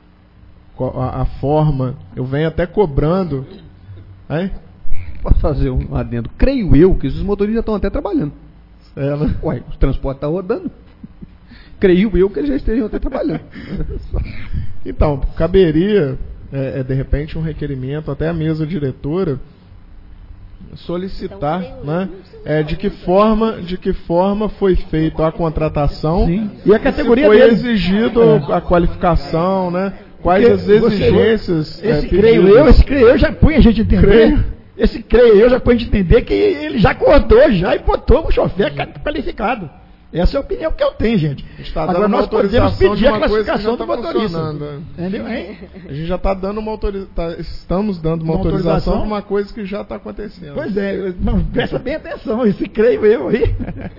A forma, eu venho até cobrando. Hein? Posso fazer um adendo? Creio eu que esses motoristas estão até trabalhando. Né? Ué, o transporte está rodando. Creio eu que eles já estejam até trabalhando. Então, caberia, de repente, um requerimento, até a mesa diretora, solicitar, né, de que forma foi feita a contratação. Sim. E a categoria se foi dele. exigido a qualificação, né? Quais as exigências. Esse creio eu já põe a gente entender. Esse creio eu já põe a gente entender que ele já acordou já e botou o chofer qualificado. Essa é a opinião que eu tenho, gente. Agora nós podemos pedir a classificação do motorista. Entendeu? Hein? A gente já está dando estamos dando uma autorização para uma coisa que já está acontecendo. Pois é, não, presta bem atenção, esse creio eu aí.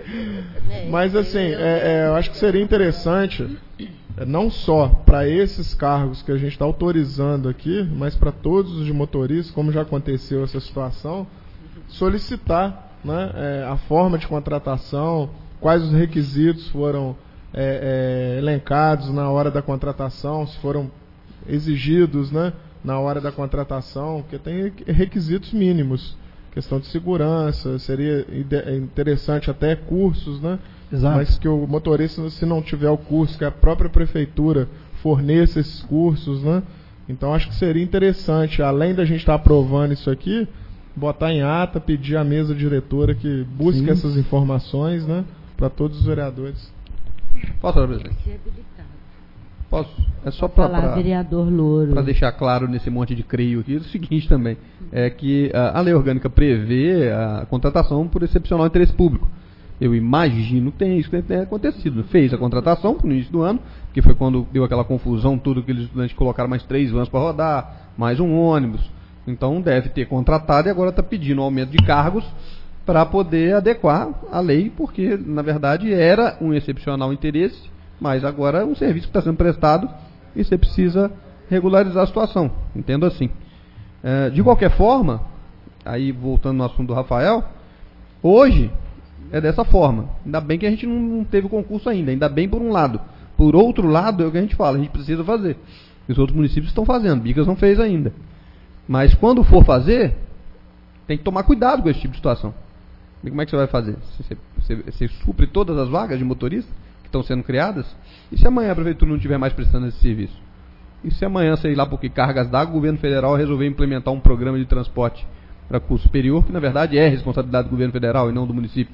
Mas assim, eu acho que seria interessante, não só para esses cargos que a gente está autorizando aqui, mas para todos os de motoristas, como já aconteceu essa situação, solicitar, né, a forma de contratação, quais os requisitos foram elencados na hora da contratação, se foram exigidos, né, na hora da contratação, porque tem requisitos mínimos, questão de segurança, seria interessante até cursos, né? Exato. Mas que o motorista, se não tiver o curso, que a própria prefeitura forneça esses cursos, né? Então acho que seria interessante, além da gente estar aprovando isso aqui, botar em ata, pedir à mesa diretora que busque essas informações, né, para todos os vereadores. Posso, presidente? Posso? É só para vereador Louro. Para deixar claro nesse monte de creio aqui, o seguinte também, é que a lei orgânica prevê a contratação por excepcional interesse público. Eu imagino que tem isso que tem acontecido. Fez a contratação no início do ano, que foi quando deu aquela confusão, tudo que os estudantes colocaram mais 3 vans para rodar, mais um ônibus. Então deve ter contratado e agora está pedindo um aumento de cargos para poder adequar a lei, porque na verdade era um excepcional interesse, mas agora é um serviço que está sendo prestado e você precisa regularizar a situação. Entendo assim. De qualquer forma, aí voltando no assunto do Rafael, hoje é dessa forma. Ainda bem que a gente não teve o concurso ainda, ainda bem por um lado. Por outro lado, é o que a gente fala, a gente precisa fazer. Os outros municípios estão fazendo, Bicas não fez ainda. Mas quando for fazer, tem que tomar cuidado com esse tipo de situação. E como é que você vai fazer? Você supre todas as vagas de motorista que estão sendo criadas? E se amanhã a prefeitura não estiver mais prestando esse serviço? E se amanhã, sei lá, porque cargas d'água, o governo federal resolver implementar um programa de transporte para curso superior, que na verdade é responsabilidade do governo federal e não do município?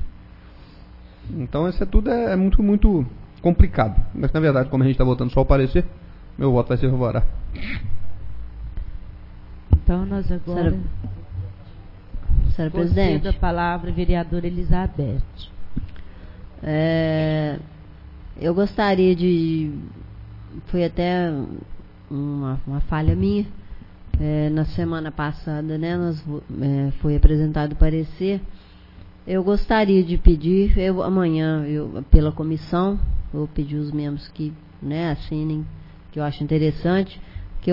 Então isso tudo é muito, muito complicado. Mas na verdade, como a gente está votando só o parecer, meu voto vai ser favorável. Então nós agora... Senhora Presidente, a palavra à vereadora Elizabeth. Eu gostaria de... Foi até uma falha minha. Na semana passada, né, foi apresentado o parecer. Eu gostaria de pedir, amanhã, pela comissão, vou pedir os membros que, né, assinem, que eu acho interessante, que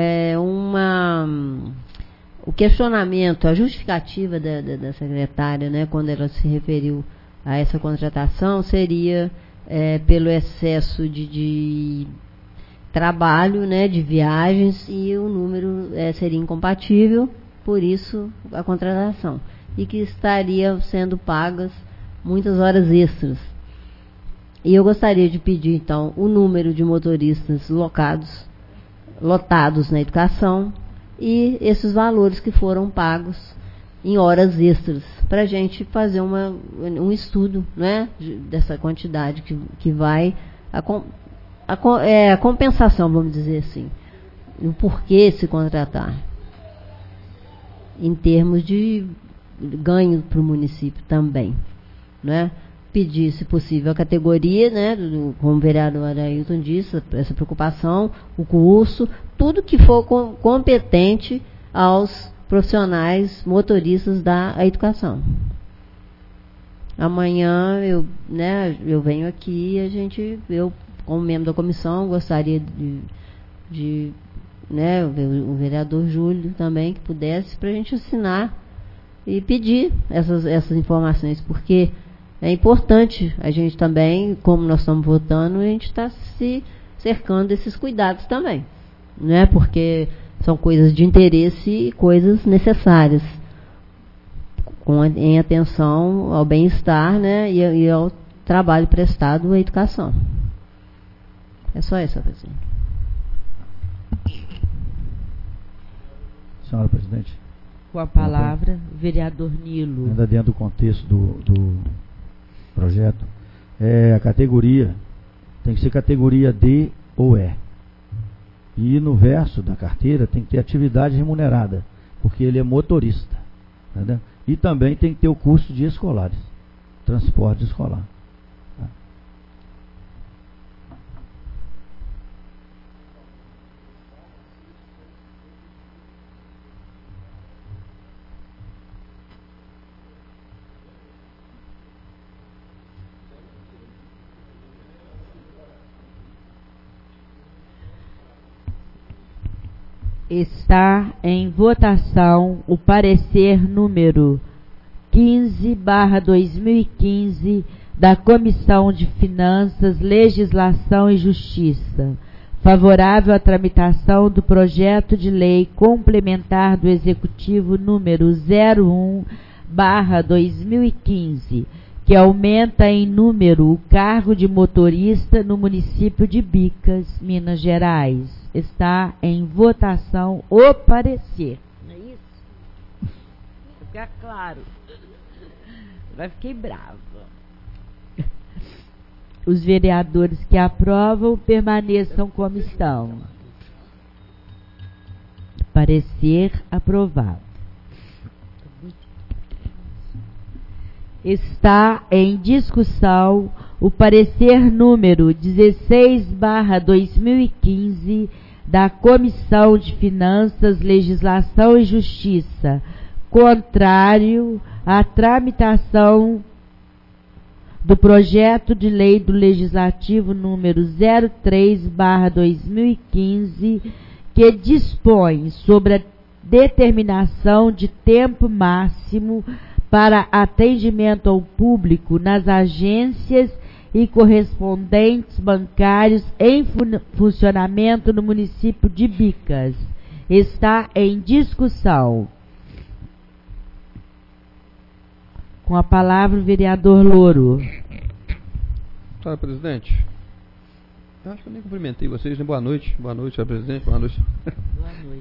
o questionamento, a justificativa da secretária, né, quando ela se referiu a essa contratação, seria pelo excesso de trabalho, né, de viagens, e o número seria incompatível, por isso a contratação, e que estaria sendo pagas muitas horas extras. E eu gostaria de pedir, então, o número de motoristas lotados na educação, e esses valores que foram pagos em horas extras, para a gente fazer um estudo, né, dessa quantidade que vai, a compensação, vamos dizer assim, o porquê se contratar, em termos de ganho para o município também, né? Pedir, se possível, a categoria, né, como o vereador Ailton disse, essa preocupação, o curso, tudo que for competente aos profissionais motoristas da educação. Amanhã eu venho aqui e eu, como membro da comissão, gostaria de o vereador Júlio também, que pudesse, para a gente assinar e pedir essas informações, porque é importante a gente também, como nós estamos votando, a gente está se cercando desses cuidados também, né? Porque são coisas de interesse e coisas necessárias, em atenção ao bem-estar, né? E ao trabalho prestado à educação. É só isso, presidente. Senhora presidente. Com a palavra, o vereador Nilo. Ainda dentro do contexto do projeto, a categoria tem que ser categoria D ou E. E no verso da carteira tem que ter atividade remunerada, porque ele é motorista. Entendeu? E também tem que ter o curso de escolares, transporte escolar. Está em votação o parecer número 15/2015 da Comissão de Finanças, Legislação e Justiça, favorável à tramitação do projeto de lei complementar do Executivo número 01/2015, que aumenta em número o cargo de motorista no município de Bicas, Minas Gerais. Está em votação o parecer. Não é isso? Fica claro. Vai ficar bravo. Os vereadores que aprovam permaneçam como estão. Parecer aprovado. Está em discussão o parecer número 16/2015 da Comissão de Finanças, Legislação e Justiça, contrário à tramitação do projeto de lei do Legislativo número 03/2015, que dispõe sobre a determinação de tempo máximo para atendimento ao público nas agências e correspondentes bancários em funcionamento no município de Bicas. Está em discussão. Com a palavra o vereador Louro. Senhora presidente, eu acho que eu nem cumprimentei vocês, né? Boa noite, senhora presidente, boa noite. Boa noite.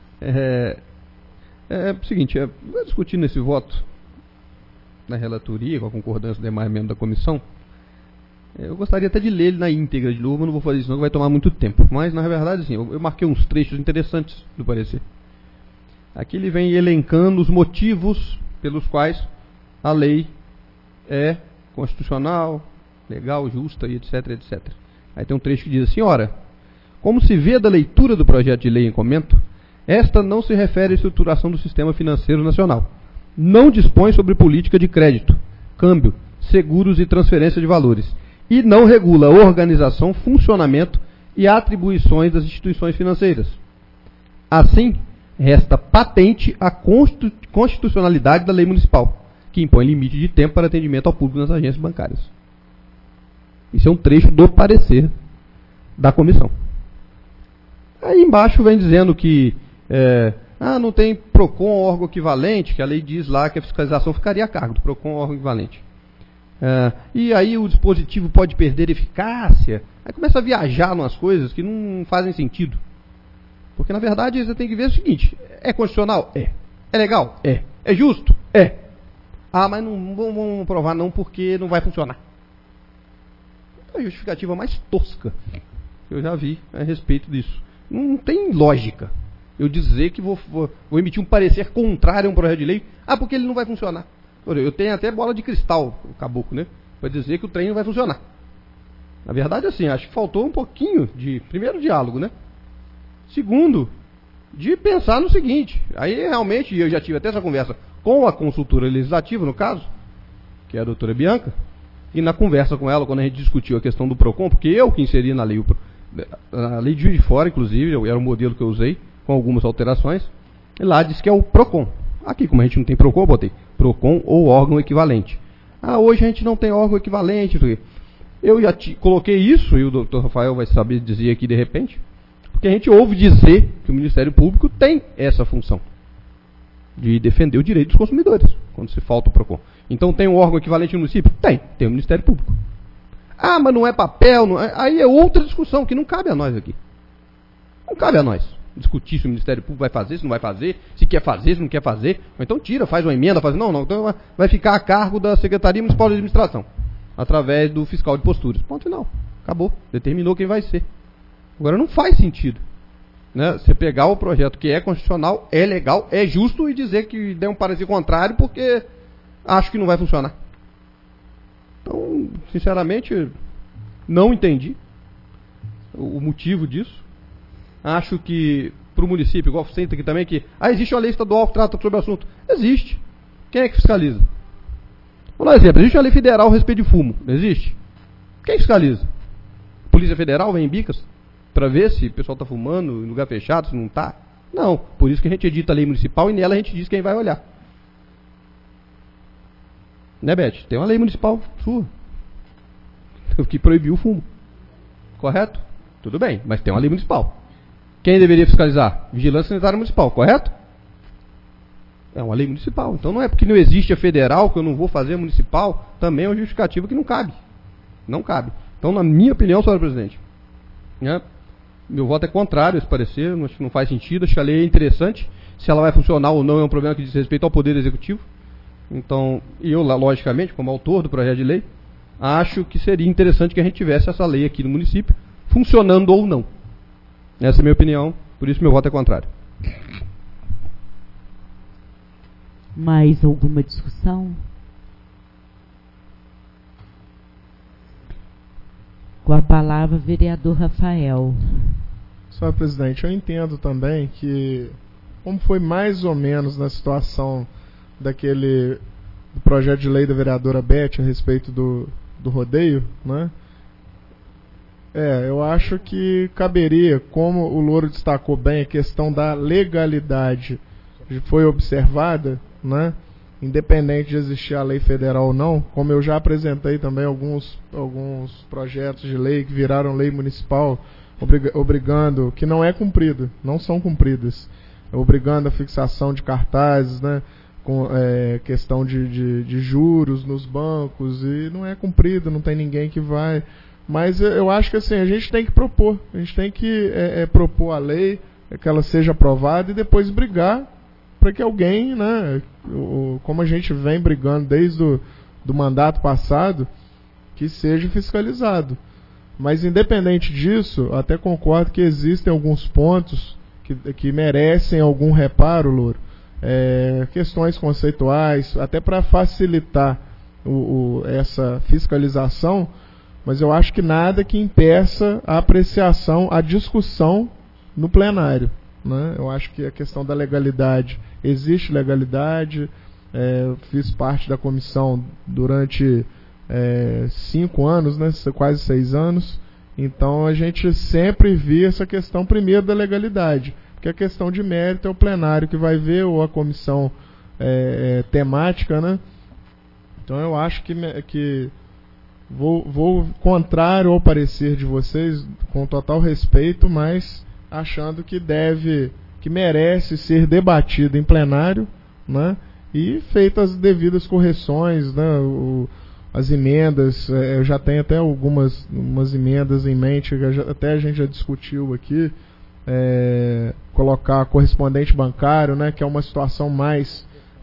É o seguinte, discutindo esse voto na relatoria, com a concordância dos demais membros da comissão, eu gostaria até de ler ele na íntegra de novo, mas não vou fazer isso não, que vai tomar muito tempo. Mas, na verdade, assim, eu marquei uns trechos interessantes do parecer. Aqui ele vem elencando os motivos pelos quais a lei é constitucional, legal, justa e etc, etc. Aí tem um trecho que diz assim: ora, como se vê da leitura do projeto de lei em comento, esta não se refere à estruturação do sistema financeiro nacional. Não dispõe sobre política de crédito, câmbio, seguros e transferência de valores, e não regula a organização, funcionamento e atribuições das instituições financeiras. Assim, resta patente a constitucionalidade da lei municipal, que impõe limite de tempo para atendimento ao público nas agências bancárias. Isso é um trecho do parecer da comissão. Aí embaixo vem dizendo que não tem PROCON, órgão equivalente, que a lei diz lá que a fiscalização ficaria a cargo do PROCON, órgão equivalente. E aí o dispositivo pode perder eficácia. Aí começa a viajar umas coisas que não fazem sentido. Porque na verdade você tem que ver o seguinte: é constitucional? É. É legal? É. É justo? É. Ah, mas não vamos aprovar não porque não vai funcionar. É a justificativa mais tosca que eu já vi a respeito disso. Não tem lógica eu dizer que vou emitir um parecer contrário a um projeto de lei, porque ele não vai funcionar. Eu tenho até bola de cristal, o caboclo, né? Para dizer que o trem não vai funcionar. Na verdade, assim, acho que faltou um pouquinho de, primeiro, diálogo, né? Segundo, de pensar no seguinte. Aí, realmente, eu já tive até essa conversa com a consultora legislativa, no caso, que é a doutora Bianca, e na conversa com ela, quando a gente discutiu a questão do PROCON, porque eu que inseri na lei de Juiz de Fora, inclusive, era o modelo que eu usei, com algumas alterações, e lá diz que é o PROCON. Aqui, como a gente não tem PROCON, eu botei PROCON ou órgão equivalente. Hoje a gente não tem órgão equivalente. Eu já coloquei isso, e o doutor Rafael vai saber dizer aqui de repente, porque a gente ouve dizer que o Ministério Público tem essa função de defender o direito dos consumidores, quando se falta o PROCON. Então tem um órgão equivalente no município? Tem o Ministério Público. Mas não é papel, não é... Aí é outra discussão que não cabe a nós aqui. Não cabe a nós discutir se o Ministério Público vai fazer, se não vai fazer, se quer fazer, se não quer fazer. Ou então tira, faz uma emenda, faz... Não, então vai ficar a cargo da Secretaria Municipal de Administração, através do fiscal de posturas. Ponto final. Acabou. Determinou quem vai ser. Agora não faz sentido, né, você pegar o projeto que é constitucional, é legal, é justo, e dizer que der um parecer contrário porque acho que não vai funcionar. Então, sinceramente, não entendi o motivo disso. Acho que para o município, igual senta aqui também, que existe uma lei estadual que trata sobre o assunto. Existe. Quem é que fiscaliza? Vou dar um exemplo. Existe uma lei federal a respeito de fumo. Existe. Quem fiscaliza? Polícia Federal vem em Bicas para ver se o pessoal está fumando em lugar fechado, se não está? Não. Por isso que a gente edita a lei municipal e nela a gente diz quem vai olhar. Né, Beth? Tem uma lei municipal sua que proibiu o fumo. Correto? Tudo bem, mas tem uma lei municipal. Quem deveria fiscalizar? Vigilância Sanitária Municipal, correto? É uma lei municipal. Então não é porque não existe a federal que eu não vou fazer a municipal, também é uma justificativa que não cabe. Não cabe. Então, na minha opinião, senhora presidente, né, meu voto é contrário a esse parecer, acho que não faz sentido, acho que a lei é interessante. Se ela vai funcionar ou não é um problema que diz respeito ao Poder Executivo. Então, eu, logicamente, como autor do projeto de lei, acho que seria interessante que a gente tivesse essa lei aqui no município, funcionando ou não. Essa é a minha opinião, por isso meu voto é contrário. Mais alguma discussão? Com a palavra, vereador Rafael. Senhora presidente, eu entendo também que, como foi mais ou menos na situação do projeto de lei da vereadora Beth a respeito do rodeio, né? Eu acho que caberia, como o Louro destacou bem, a questão da legalidade foi observada, né? Independente de existir a lei federal ou não, como eu já apresentei também alguns projetos de lei que viraram lei municipal, obrigando, que não é cumprido, não são cumpridas, obrigando a fixação de cartazes, né? Com questão de juros nos bancos, e não é cumprido, não tem ninguém que vai. Mas eu acho que assim, a gente tem que propor, a gente tem que propor a lei, que ela seja aprovada e depois brigar para que alguém, né, como a gente vem brigando desde do mandato passado, que seja fiscalizado. Mas independente disso, até concordo que existem alguns pontos que merecem algum reparo, Louro. Questões conceituais, até para facilitar essa fiscalização, mas eu acho que nada que impeça a apreciação, a discussão no plenário, né? Eu acho que a questão da legalidade, existe legalidade, fiz parte da comissão durante 5 anos, né? Quase 6 anos, então a gente sempre via essa questão primeiro da legalidade, porque a questão de mérito é o plenário que vai ver, ou a comissão temática, né? Então eu acho que vou contrário ao parecer de vocês, com total respeito, mas achando que merece ser debatido em plenário, né? E feitas as devidas correções, né? As emendas, eu já tenho até umas emendas em mente, que até a gente já discutiu aqui, colocar correspondente bancário, né? Que é uma situação mais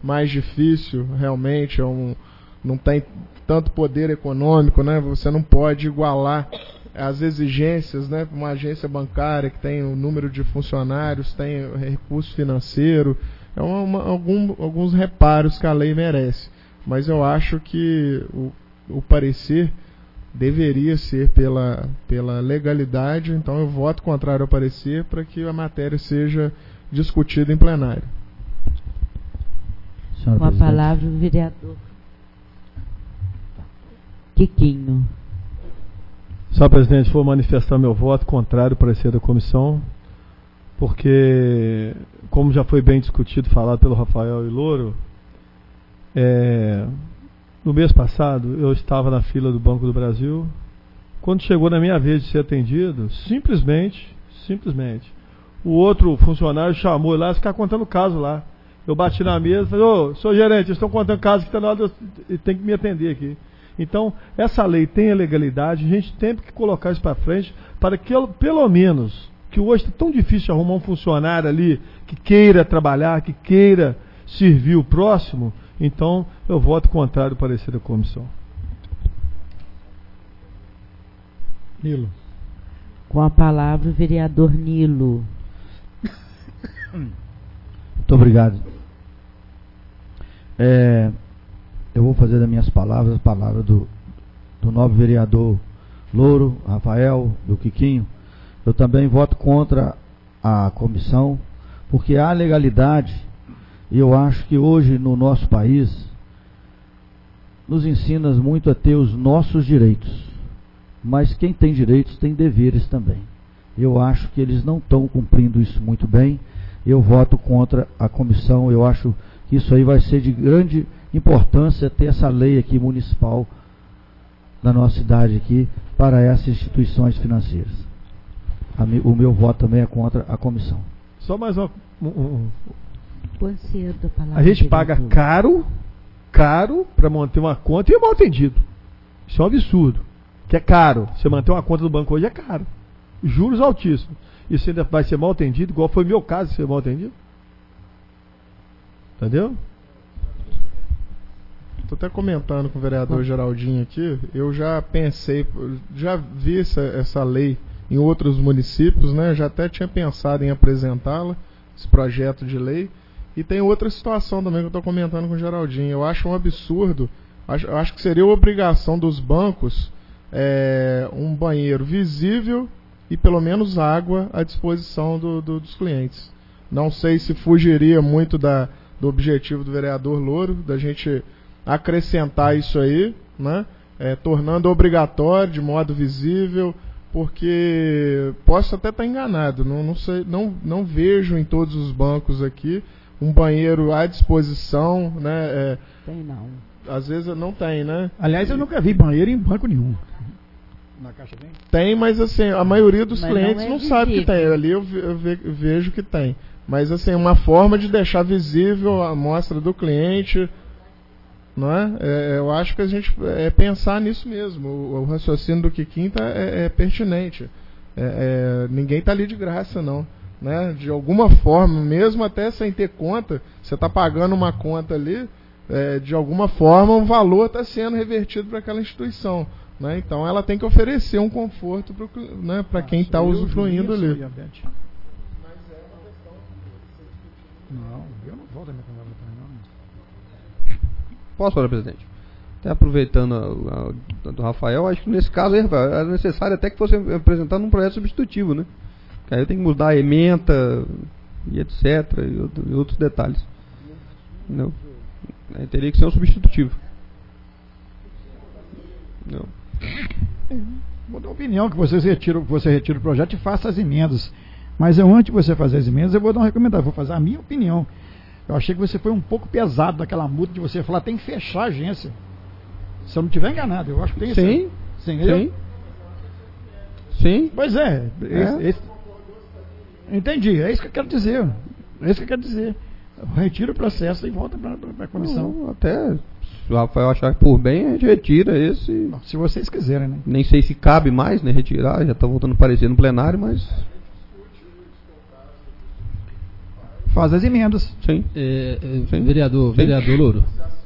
mais difícil, realmente, não tem tanto poder econômico, né? Você não pode igualar as exigências, né? Uma agência bancária que tem o número de funcionários, tem recurso financeiro, alguns reparos que a lei merece. Mas eu acho que o parecer deveria ser pela legalidade, então eu voto contrário ao parecer para que a matéria seja discutida em plenário. Com a palavra o vereador Quiquinho. Senhor presidente, vou manifestar meu voto contrário ao parecer da comissão, porque, como já foi bem discutido, falado pelo Rafael e Louro, no mês passado eu estava na fila do Banco do Brasil. Quando chegou na minha vez de ser atendido, simplesmente, o outro funcionário chamou lá e ficar contando caso lá. Eu bati na mesa e falei: ô, senhor gerente, eles estão contando caso que está na hora de tem que me atender aqui. Então, essa lei tem a legalidade, a gente tem que colocar isso para frente, para que, pelo menos, que hoje está tão difícil arrumar um funcionário ali que queira trabalhar, que queira servir o próximo. Então, eu voto contrário ao parecer da comissão. Nilo. Com a palavra o vereador Nilo. Muito obrigado. Eu vou fazer das minhas palavras, as palavras do nobre vereador Louro, Rafael, do Quiquinho. Eu também voto contra a comissão, porque há legalidade, e eu acho que hoje no nosso país nos ensina muito a ter os nossos direitos, mas quem tem direitos tem deveres também. Eu acho que eles não estão cumprindo isso muito bem. Eu voto contra a comissão. Eu acho que isso aí vai ser de grande importância ter essa lei aqui municipal na nossa cidade aqui para essas instituições financeiras. O meu voto também é contra a comissão. Só mais uma... A gente paga caro para manter uma conta e é mal atendido. Isso é um absurdo. Que é caro. Você manter uma conta no banco hoje é caro. Juros altíssimos. E você ainda vai ser mal atendido, igual foi o meu caso de ser mal atendido. Entendeu? Estou até comentando com o vereador Geraldinho aqui. Eu já pensei, já vi essa lei em outros municípios, né? Já até tinha pensado em apresentá-la, esse projeto de lei. E tem outra situação também que eu estou comentando com o Geraldinho. Eu acho um absurdo, acho que seria obrigação dos bancos um banheiro visível e pelo menos água à disposição dos clientes. Não sei se fugiria muito do objetivo do vereador Louro, da gente acrescentar isso aí, né? Tornando obrigatório de modo visível, porque posso até estar enganado, não sei, não vejo em todos os bancos aqui um banheiro à disposição, né? Tem não. Às vezes não tem, né? Aliás, eu nunca vi banheiro em banco nenhum. Na caixa tem? Tem, mas assim, a maioria dos clientes não não sabe que tem. Ali eu vejo que tem. Mas assim, uma forma de deixar visível a amostra do cliente, não é? Eu acho que a gente pensar nisso mesmo. O raciocínio do Quiquinho é pertinente. Ninguém está ali de graça, não. Né? De alguma forma, mesmo até sem ter conta, você está pagando uma conta ali, de alguma forma um valor está sendo revertido para aquela instituição. Né? Então ela tem que oferecer um conforto para quem está usufruindo ali. Não, eu não volto a minha palavra para não. Posso, senhor presidente? Até aproveitando a do Rafael, acho que nesse caso era necessário até que fosse apresentado um projeto substitutivo, né? Que aí eu tenho que mudar a ementa e etc. e outros detalhes. Não. Aí teria que ser um substitutivo. Não. Vou dar uma opinião que você retira o projeto e faça as emendas. Mas antes de você fazer as emendas, eu vou dar uma recomendação. Vou fazer a minha opinião. Eu achei que você foi um pouco pesado daquela multa de você falar tem que fechar a agência. Se eu não estiver enganado, eu acho que tem sim, isso. Sim. Sim. Pois entendi, é isso que eu quero dizer. Retira o processo e volta para a comissão. Não, até se o Rafael achar por bem, a gente retira esse. Não, se vocês quiserem, né? Nem sei se cabe mais, né? Retirar, já está voltando a aparecer no plenário, mas. faz as emendas. Sim. Sim. Vereador Louro,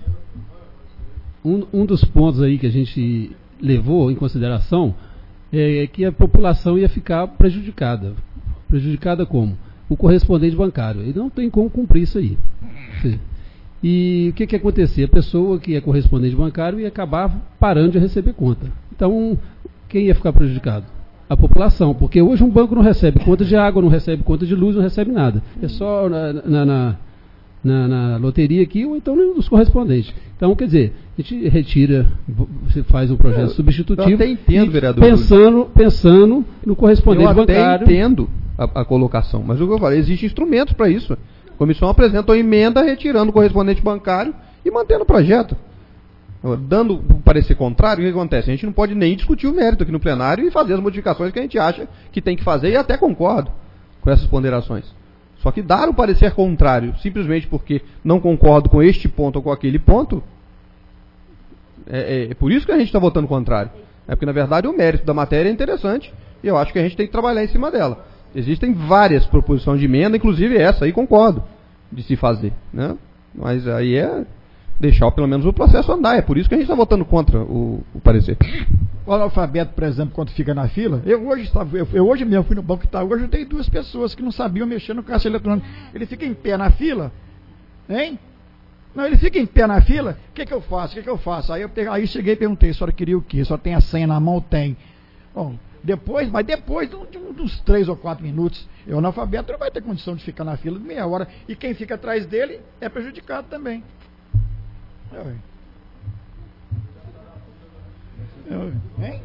um dos pontos aí que a gente levou em consideração é que a população ia ficar prejudicada. Prejudicada como? O correspondente bancário. Ele não tem como cumprir isso aí. E o que ia acontecer? A pessoa que é correspondente bancário ia acabar parando de receber conta. Então, quem ia ficar prejudicado? A população, porque hoje um banco não recebe conta de água, não recebe conta de luz, não recebe nada. É só na loteria aqui ou então nos correspondentes. Então, quer dizer, a gente retira, você faz um projeto substitutivo. Eu até entendo, vereador. Pensando no correspondente bancário. Eu até entendo a colocação, mas o que eu falei, existem instrumentos para isso. A comissão apresentou emenda retirando o correspondente bancário e mantendo o projeto. Dando o parecer contrário, o que acontece? A gente não pode nem discutir o mérito aqui no plenário e fazer as modificações que a gente acha que tem que fazer, e até concordo com essas ponderações. Só que dar o parecer contrário, simplesmente porque não concordo com este ponto ou com aquele ponto, é por isso que a gente está votando contrário. É porque, na verdade, o mérito da matéria é interessante e eu acho que a gente tem que trabalhar em cima dela. Existem várias proposições de emenda, inclusive essa aí concordo de se fazer, né? Mas aí é deixar pelo menos o processo andar. É por isso que a gente está votando contra o parecer. O analfabeto, por exemplo, quando fica na fila, eu hoje mesmo fui no banco Itaú, eu ajudei 2 pessoas que não sabiam mexer no caixa eletrônico. Ele fica em pé na fila, hein? Não, ele fica em pé na fila, o que eu faço? Aí cheguei e perguntei, a senhora queria o quê? A senhora tem a senha na mão? Tem. Bom, depois de uns 3 ou 4 minutos, o analfabeto não vai ter condição de ficar na fila de meia hora, e quem fica atrás dele é prejudicado também. Hein?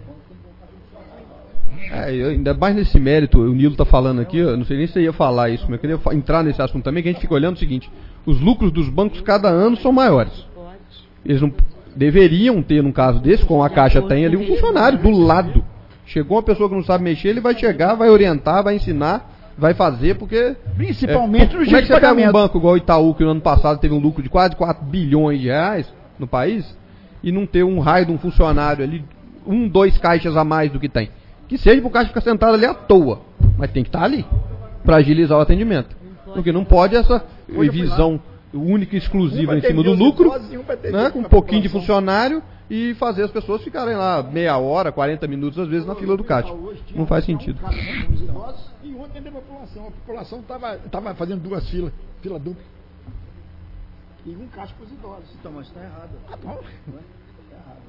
Ainda mais nesse mérito, o Nilo está falando aqui, eu não sei nem se eu ia falar isso, mas eu queria entrar nesse assunto também, que a gente fica olhando o seguinte: os lucros dos bancos cada ano são maiores. Eles não deveriam ter, num caso desse, como a Caixa tem ali, um funcionário do lado. Chegou uma pessoa que não sabe mexer, ele vai chegar, vai orientar, vai ensinar, vai fazer, porque... Principalmente no como é que você pega um banco igual o Itaú, que no ano passado teve um lucro de quase 4 bilhões de reais no país, e não ter um raio de um funcionário ali, 2 caixas a mais do que tem? Que seja pro caixa ficar sentado ali à toa, mas tem que estar ali, para agilizar o atendimento. Porque não pode essa visão única e exclusiva em cima do lucro, né, com um pouquinho de funcionário, e fazer as pessoas ficarem lá meia hora, 40 minutos, às vezes, na fila do caixa. Não faz sentido. E ontem a população estava fazendo 2 filas, fila dupla. E um caixa para os idosos. Então, mas está errado. Ah, bom. Está errado.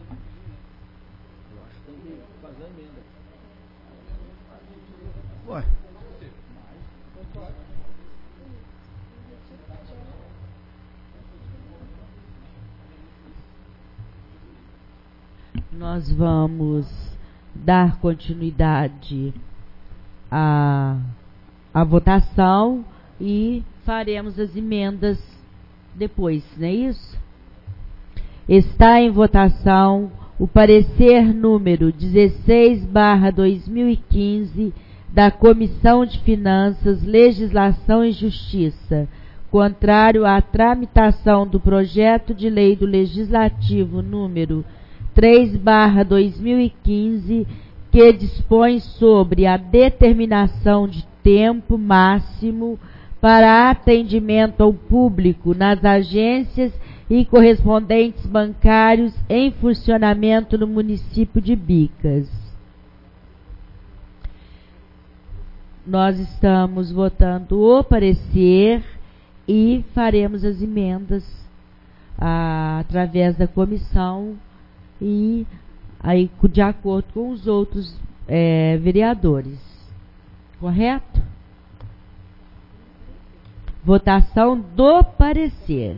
Eu acho que tem que fazer a emenda. Ué. Nós vamos dar continuidade à votação e faremos as emendas depois, não é isso? Está em votação o parecer número 16/2015 da Comissão de Finanças, Legislação e Justiça, contrário à tramitação do projeto de lei do Legislativo número 3/2015, que dispõe sobre a determinação de tempo máximo para atendimento ao público nas agências e correspondentes bancários em funcionamento no município de Bicas. Nós estamos votando o parecer e faremos as emendas através da comissão e aí de acordo com os outros vereadores. Correto? Votação do parecer.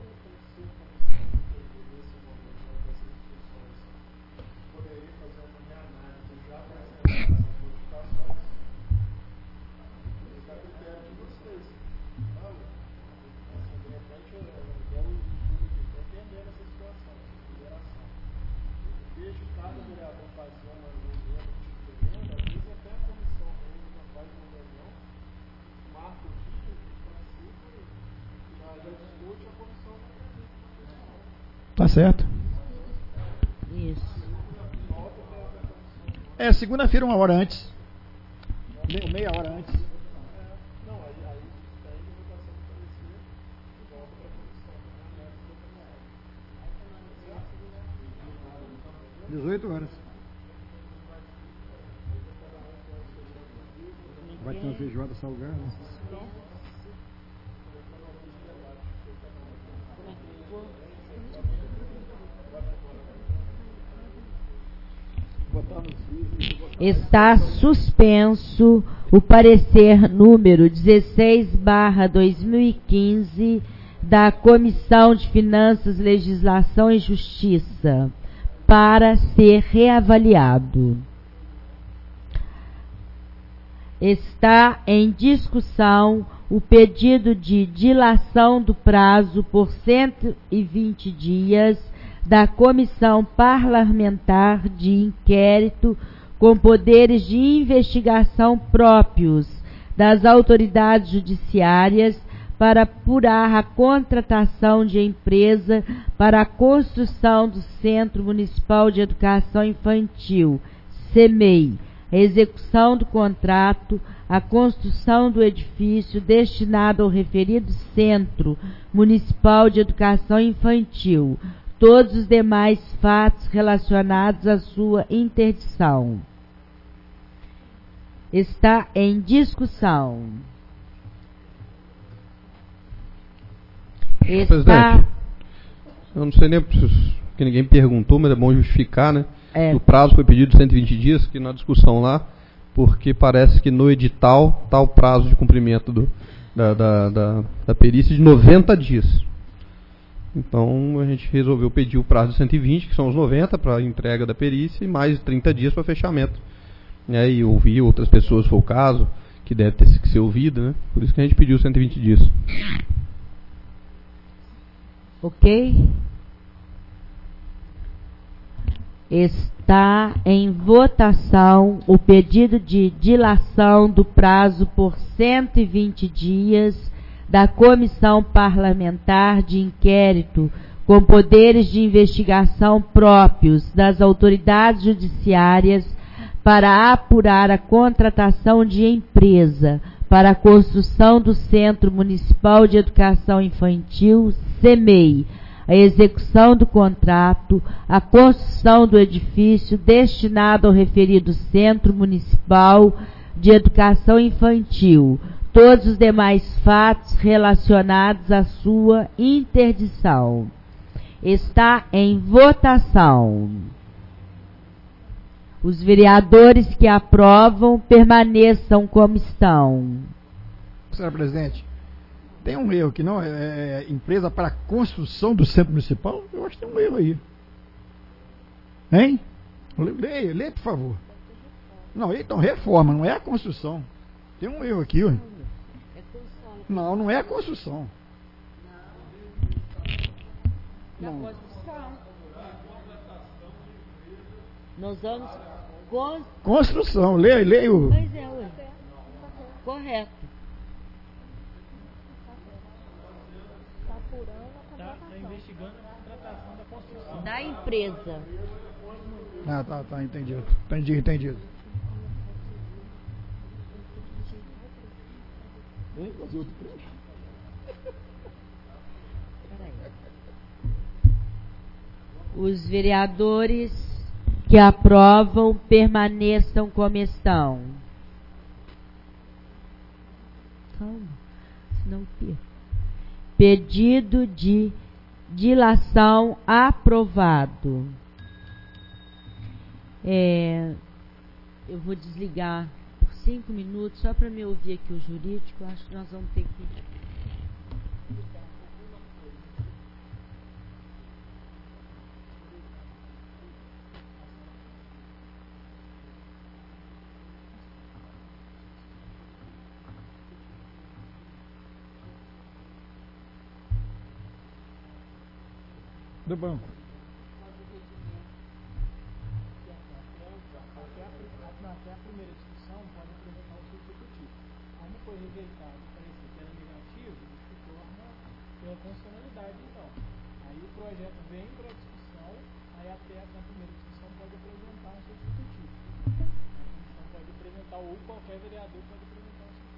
Tá certo. Isso. Segunda-feira, 1 hora antes. Meia hora antes. 18 horas. Vai ter uma feijoada salgada. Está suspenso o parecer número 16/2015 da Comissão de Finanças, Legislação e Justiça para ser reavaliado. Está em discussão o pedido de dilação do prazo por 120 dias da Comissão Parlamentar de Inquérito com poderes de investigação próprios das autoridades judiciárias para apurar a contratação de empresa para a construção do Centro Municipal de Educação Infantil, CEMEI, a execução do contrato, a construção do edifício destinado ao referido Centro Municipal de Educação Infantil, todos os demais fatos relacionados à sua interdição. Está em discussão. Presidente, eu não sei nem que ninguém perguntou, mas é bom justificar, né? O prazo foi pedido de 120 dias, que na discussão lá, porque parece que no edital está o prazo de cumprimento da perícia de 90 dias. Então a gente resolveu pedir o prazo de 120, que são os 90 para a entrega da perícia, e mais 30 dias para fechamento. E ouvir outras pessoas, se for o caso, que deve ter que ser ouvida, né? Por isso que a gente pediu 120 dias. Ok? Está em votação o pedido de dilação do prazo por 120 dias da Comissão Parlamentar de Inquérito com poderes de investigação próprios das autoridades judiciárias para apurar a contratação de empresa para a construção do Centro Municipal de Educação Infantil, CEMEI, a execução do contrato, a construção do edifício destinado ao referido Centro Municipal de Educação Infantil, todos os demais fatos relacionados à sua interdição. Está em votação. Os vereadores que aprovam permaneçam como estão. Senhora Presidente, tem um erro que não é empresa para a construção do Centro Municipal? Eu acho que tem um erro aí. Hein? Leia, por favor. Não, então reforma, não é a construção. Tem um erro aqui, ué. Não, não é a construção. Não. Nós vamos... Construção, leia o... Pois é, ué. Correto. Está investigando a contratação da construção. Da empresa. Ah, tá, entendido. Entendido. Os vereadores que aprovam permaneçam como estão. Calma, senão perco. Pedido de dilação aprovado. Eu vou desligar por 5 minutos só para me ouvir aqui o jurídico. Acho que nós vamos ter que... Do banco. Até a primeira discussão pode apresentar o substitutivo. Como foi rejeitado o parecer que era negativo, se torna pela constitucionalidade então. Aí o projeto vem para a discussão, aí até na primeira discussão pode apresentar um substitutivo. A comissão pode apresentar, ou qualquer vereador pode apresentar um substitutivo.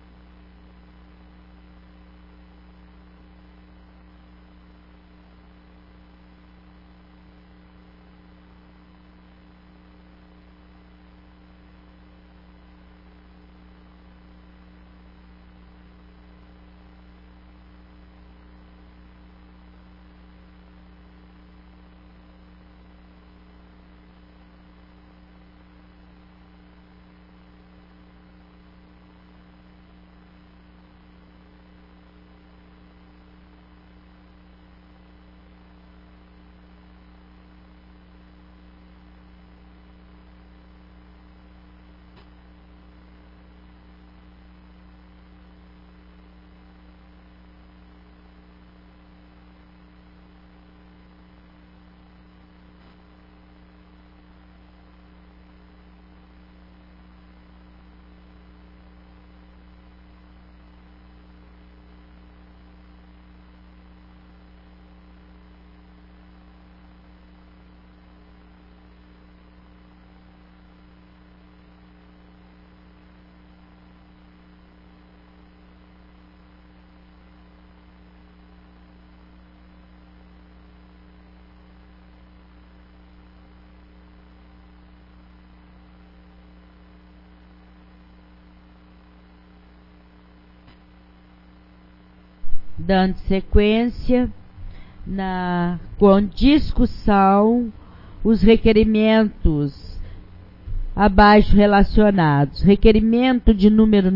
dando sequência com discussão os requerimentos abaixo relacionados. Requerimento de número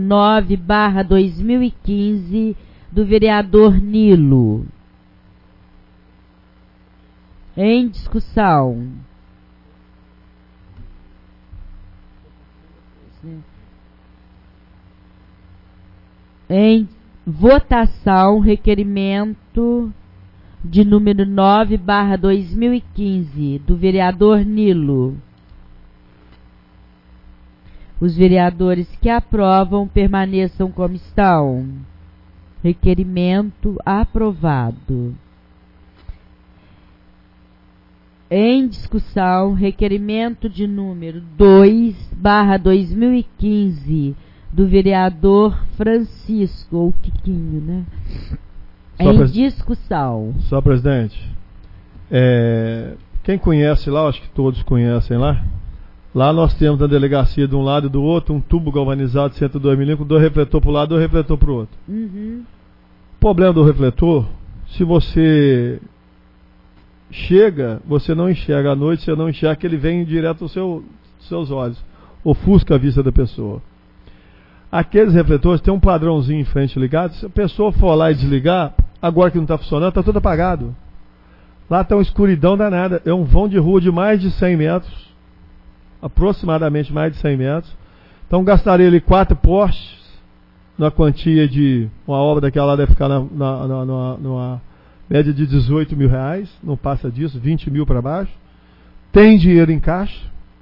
9/2015 do vereador Nilo. Em discussão. Em votação, requerimento de número 9/2015 do vereador Nilo. Os vereadores que aprovam permaneçam como estão. Requerimento aprovado. Em discussão, requerimento de número 2/2015 do vereador Francisco, ou Quiquinho, né? Em discussão. Só, presidente, quem conhece lá, acho que todos conhecem lá. Lá nós temos na delegacia de um lado e do outro um tubo galvanizado de 102 mm com 2 refletores para o lado e 2 refletores para o outro. Uhum. O problema do refletor, se você chega, você não enxerga à noite, você não enxerga que ele vem direto aos seus olhos, ofusca a vista da pessoa. Aqueles refletores tem um padrãozinho em frente ligado, se a pessoa for lá e desligar, agora que não está funcionando, está tudo apagado. Lá está uma escuridão danada, é um vão de rua de mais de 100 metros, aproximadamente mais de 100 metros. Então gastaria ali 4 postes, na quantia de uma obra daquela lá deve ficar numa média de 18 mil reais, não passa disso, 20 mil para baixo. Tem dinheiro em caixa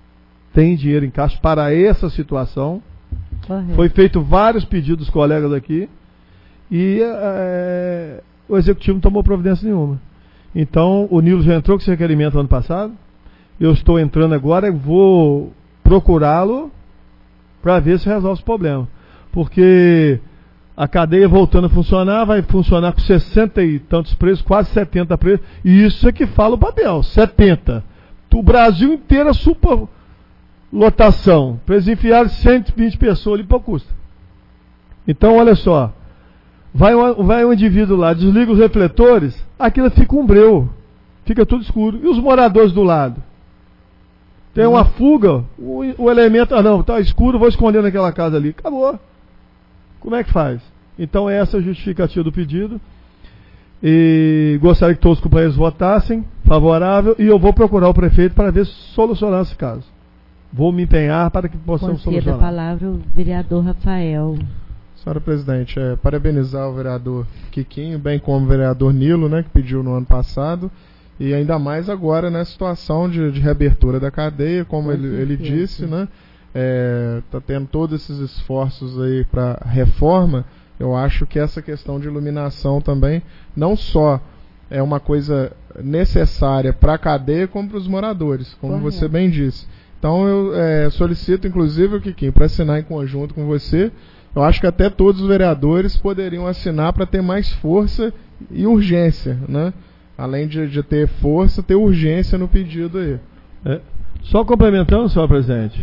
para essa situação. Correto. Foi feito vários pedidos dos colegas aqui e o executivo não tomou providência nenhuma. Então o Nilo já entrou com esse requerimento ano passado. Eu estou entrando agora e vou procurá-lo para ver se resolve esse problema. Porque a cadeia voltando a funcionar, vai funcionar com 60 e tantos presos, quase 70 presos. E isso é que fala o papel, 70. O Brasil inteiro é superlotação. Para eles enfiarem 120 pessoas ali, pouco custa. Então, olha só. Vai um indivíduo lá, desliga os refletores, aquilo fica um breu. Fica tudo escuro. E os moradores do lado? Tem uma fuga, o elemento, não, está escuro, vou esconder naquela casa ali. Acabou. Como é que faz? Então essa é a justificativa do pedido. E gostaria que todos os companheiros votassem, favorável, e eu vou procurar o prefeito para ver se solucionar esse caso. Vou me empenhar para que possamos solucionar. Conceda a palavra ao vereador Rafael. Senhora presidente, parabenizar o vereador Quiquinho, bem como o vereador Nilo, né, que pediu no ano passado. E ainda mais agora na situação de reabertura da cadeia, como ele disse, né? Tá tendo todos esses esforços aí para reforma. Eu acho que essa questão de iluminação também não só é uma coisa necessária para a cadeia, como para os moradores, como você bem disse. Então eu solicito, inclusive, o Quiquinho, para assinar em conjunto com você. Eu acho que até todos os vereadores poderiam assinar para ter mais força e urgência, né? Além de ter força, ter urgência no pedido aí. Só complementando, senhor presidente,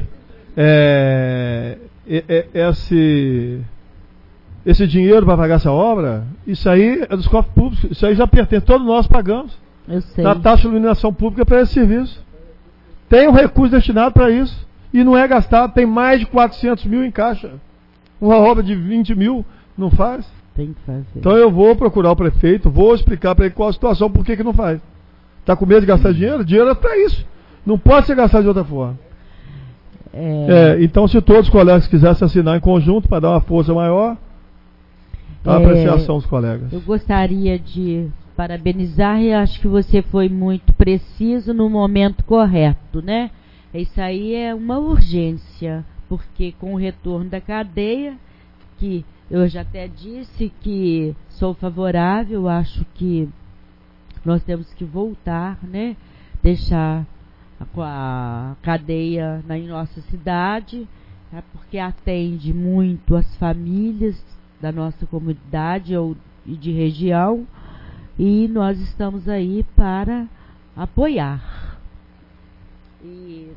esse dinheiro para pagar essa obra, isso aí é dos cofres públicos, isso aí já pertence, todos nós pagamos. Eu sei. Na taxa de iluminação pública para esse serviço. Tem um recurso destinado para isso, e não é gastado, tem mais de 400 mil em caixa. Uma obra de 20 mil não faz. Tem que fazer. Então eu vou procurar o prefeito, vou explicar para ele qual a situação, por que não faz. Está com medo de gastar dinheiro? Dinheiro é para isso. Não pode ser gastado de outra forma. Então, se todos os colegas quisessem assinar em conjunto para dar uma força maior, a apreciação dos colegas. Eu gostaria de parabenizar e acho que você foi muito preciso no momento correto, né? Isso aí é uma urgência, porque com o retorno da cadeia, que eu já até disse que sou favorável, acho que nós temos que voltar, né? Deixar a cadeia em nossa cidade, porque atende muito as famílias da nossa comunidade e de região, e nós estamos aí para apoiar. E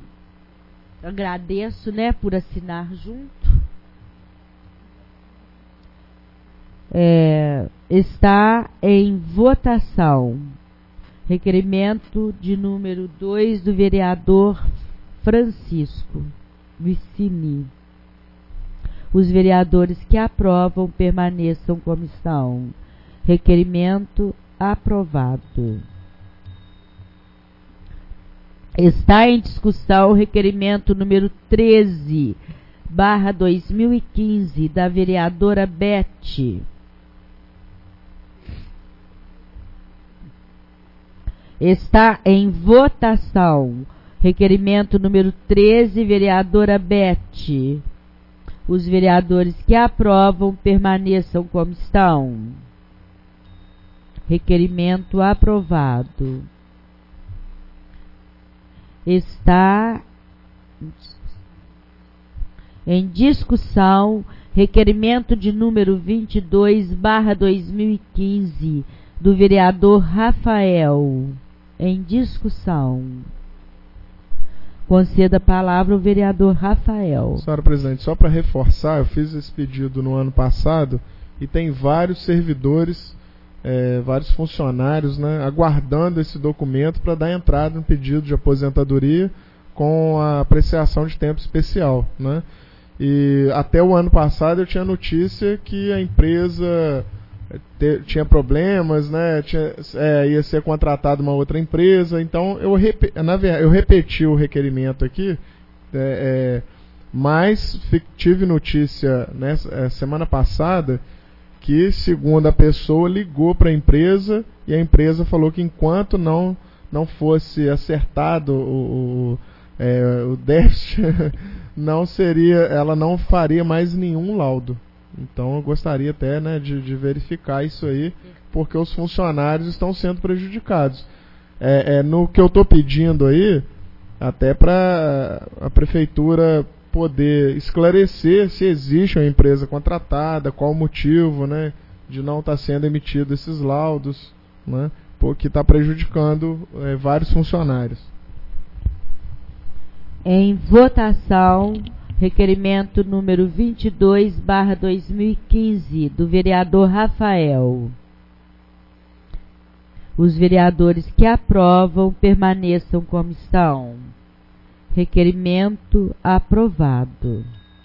agradeço, né, por assinar junto. Está em votação. Requerimento de número 2 do vereador Francisco Vicini. Os vereadores que aprovam permaneçam como estão. Requerimento aprovado. Está em discussão o requerimento número 13/2015 da vereadora Beth. Está em votação requerimento número 13, vereadora Beth. Os vereadores que aprovam permaneçam como estão. Requerimento aprovado. Está em discussão requerimento de número 22/2015 do vereador Rafael. Em discussão. Conceda a palavra ao vereador Rafael. Senhora presidente, só para reforçar, eu fiz esse pedido no ano passado e tem vários servidores, vários funcionários, né, aguardando esse documento para dar entrada no pedido de aposentadoria com a apreciação de tempo especial, né? E até o ano passado eu tinha notícia que a empresa tinha problemas, né? Ia ser contratada uma outra empresa. Então eu repeti o requerimento aqui, mas tive notícia semana passada que, segundo a pessoa, ligou para a empresa e a empresa falou que enquanto não fosse acertado o déficit, ela não faria mais nenhum laudo. Então eu gostaria até, né, de verificar isso aí, porque os funcionários estão sendo prejudicados. No que eu estou pedindo aí, até para a prefeitura poder esclarecer se existe uma empresa contratada, qual o motivo, né, de não estar sendo emitido esses laudos, né, porque está prejudicando vários funcionários. Em votação, requerimento número 22/2015 do vereador Rafael. Os vereadores que aprovam permaneçam como estão. Requerimento aprovado.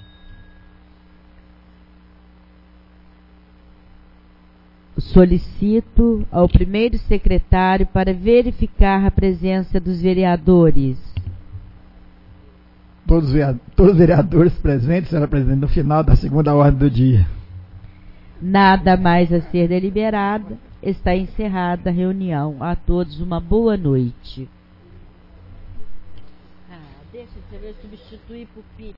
Solicito ao primeiro secretário para verificar a presença dos vereadores. Todos os vereadores presentes, senhora presidente, no final da segunda ordem do dia. Nada mais a ser deliberado. Está encerrada a reunião. A todos uma boa noite. Deixa eu substituir por filho.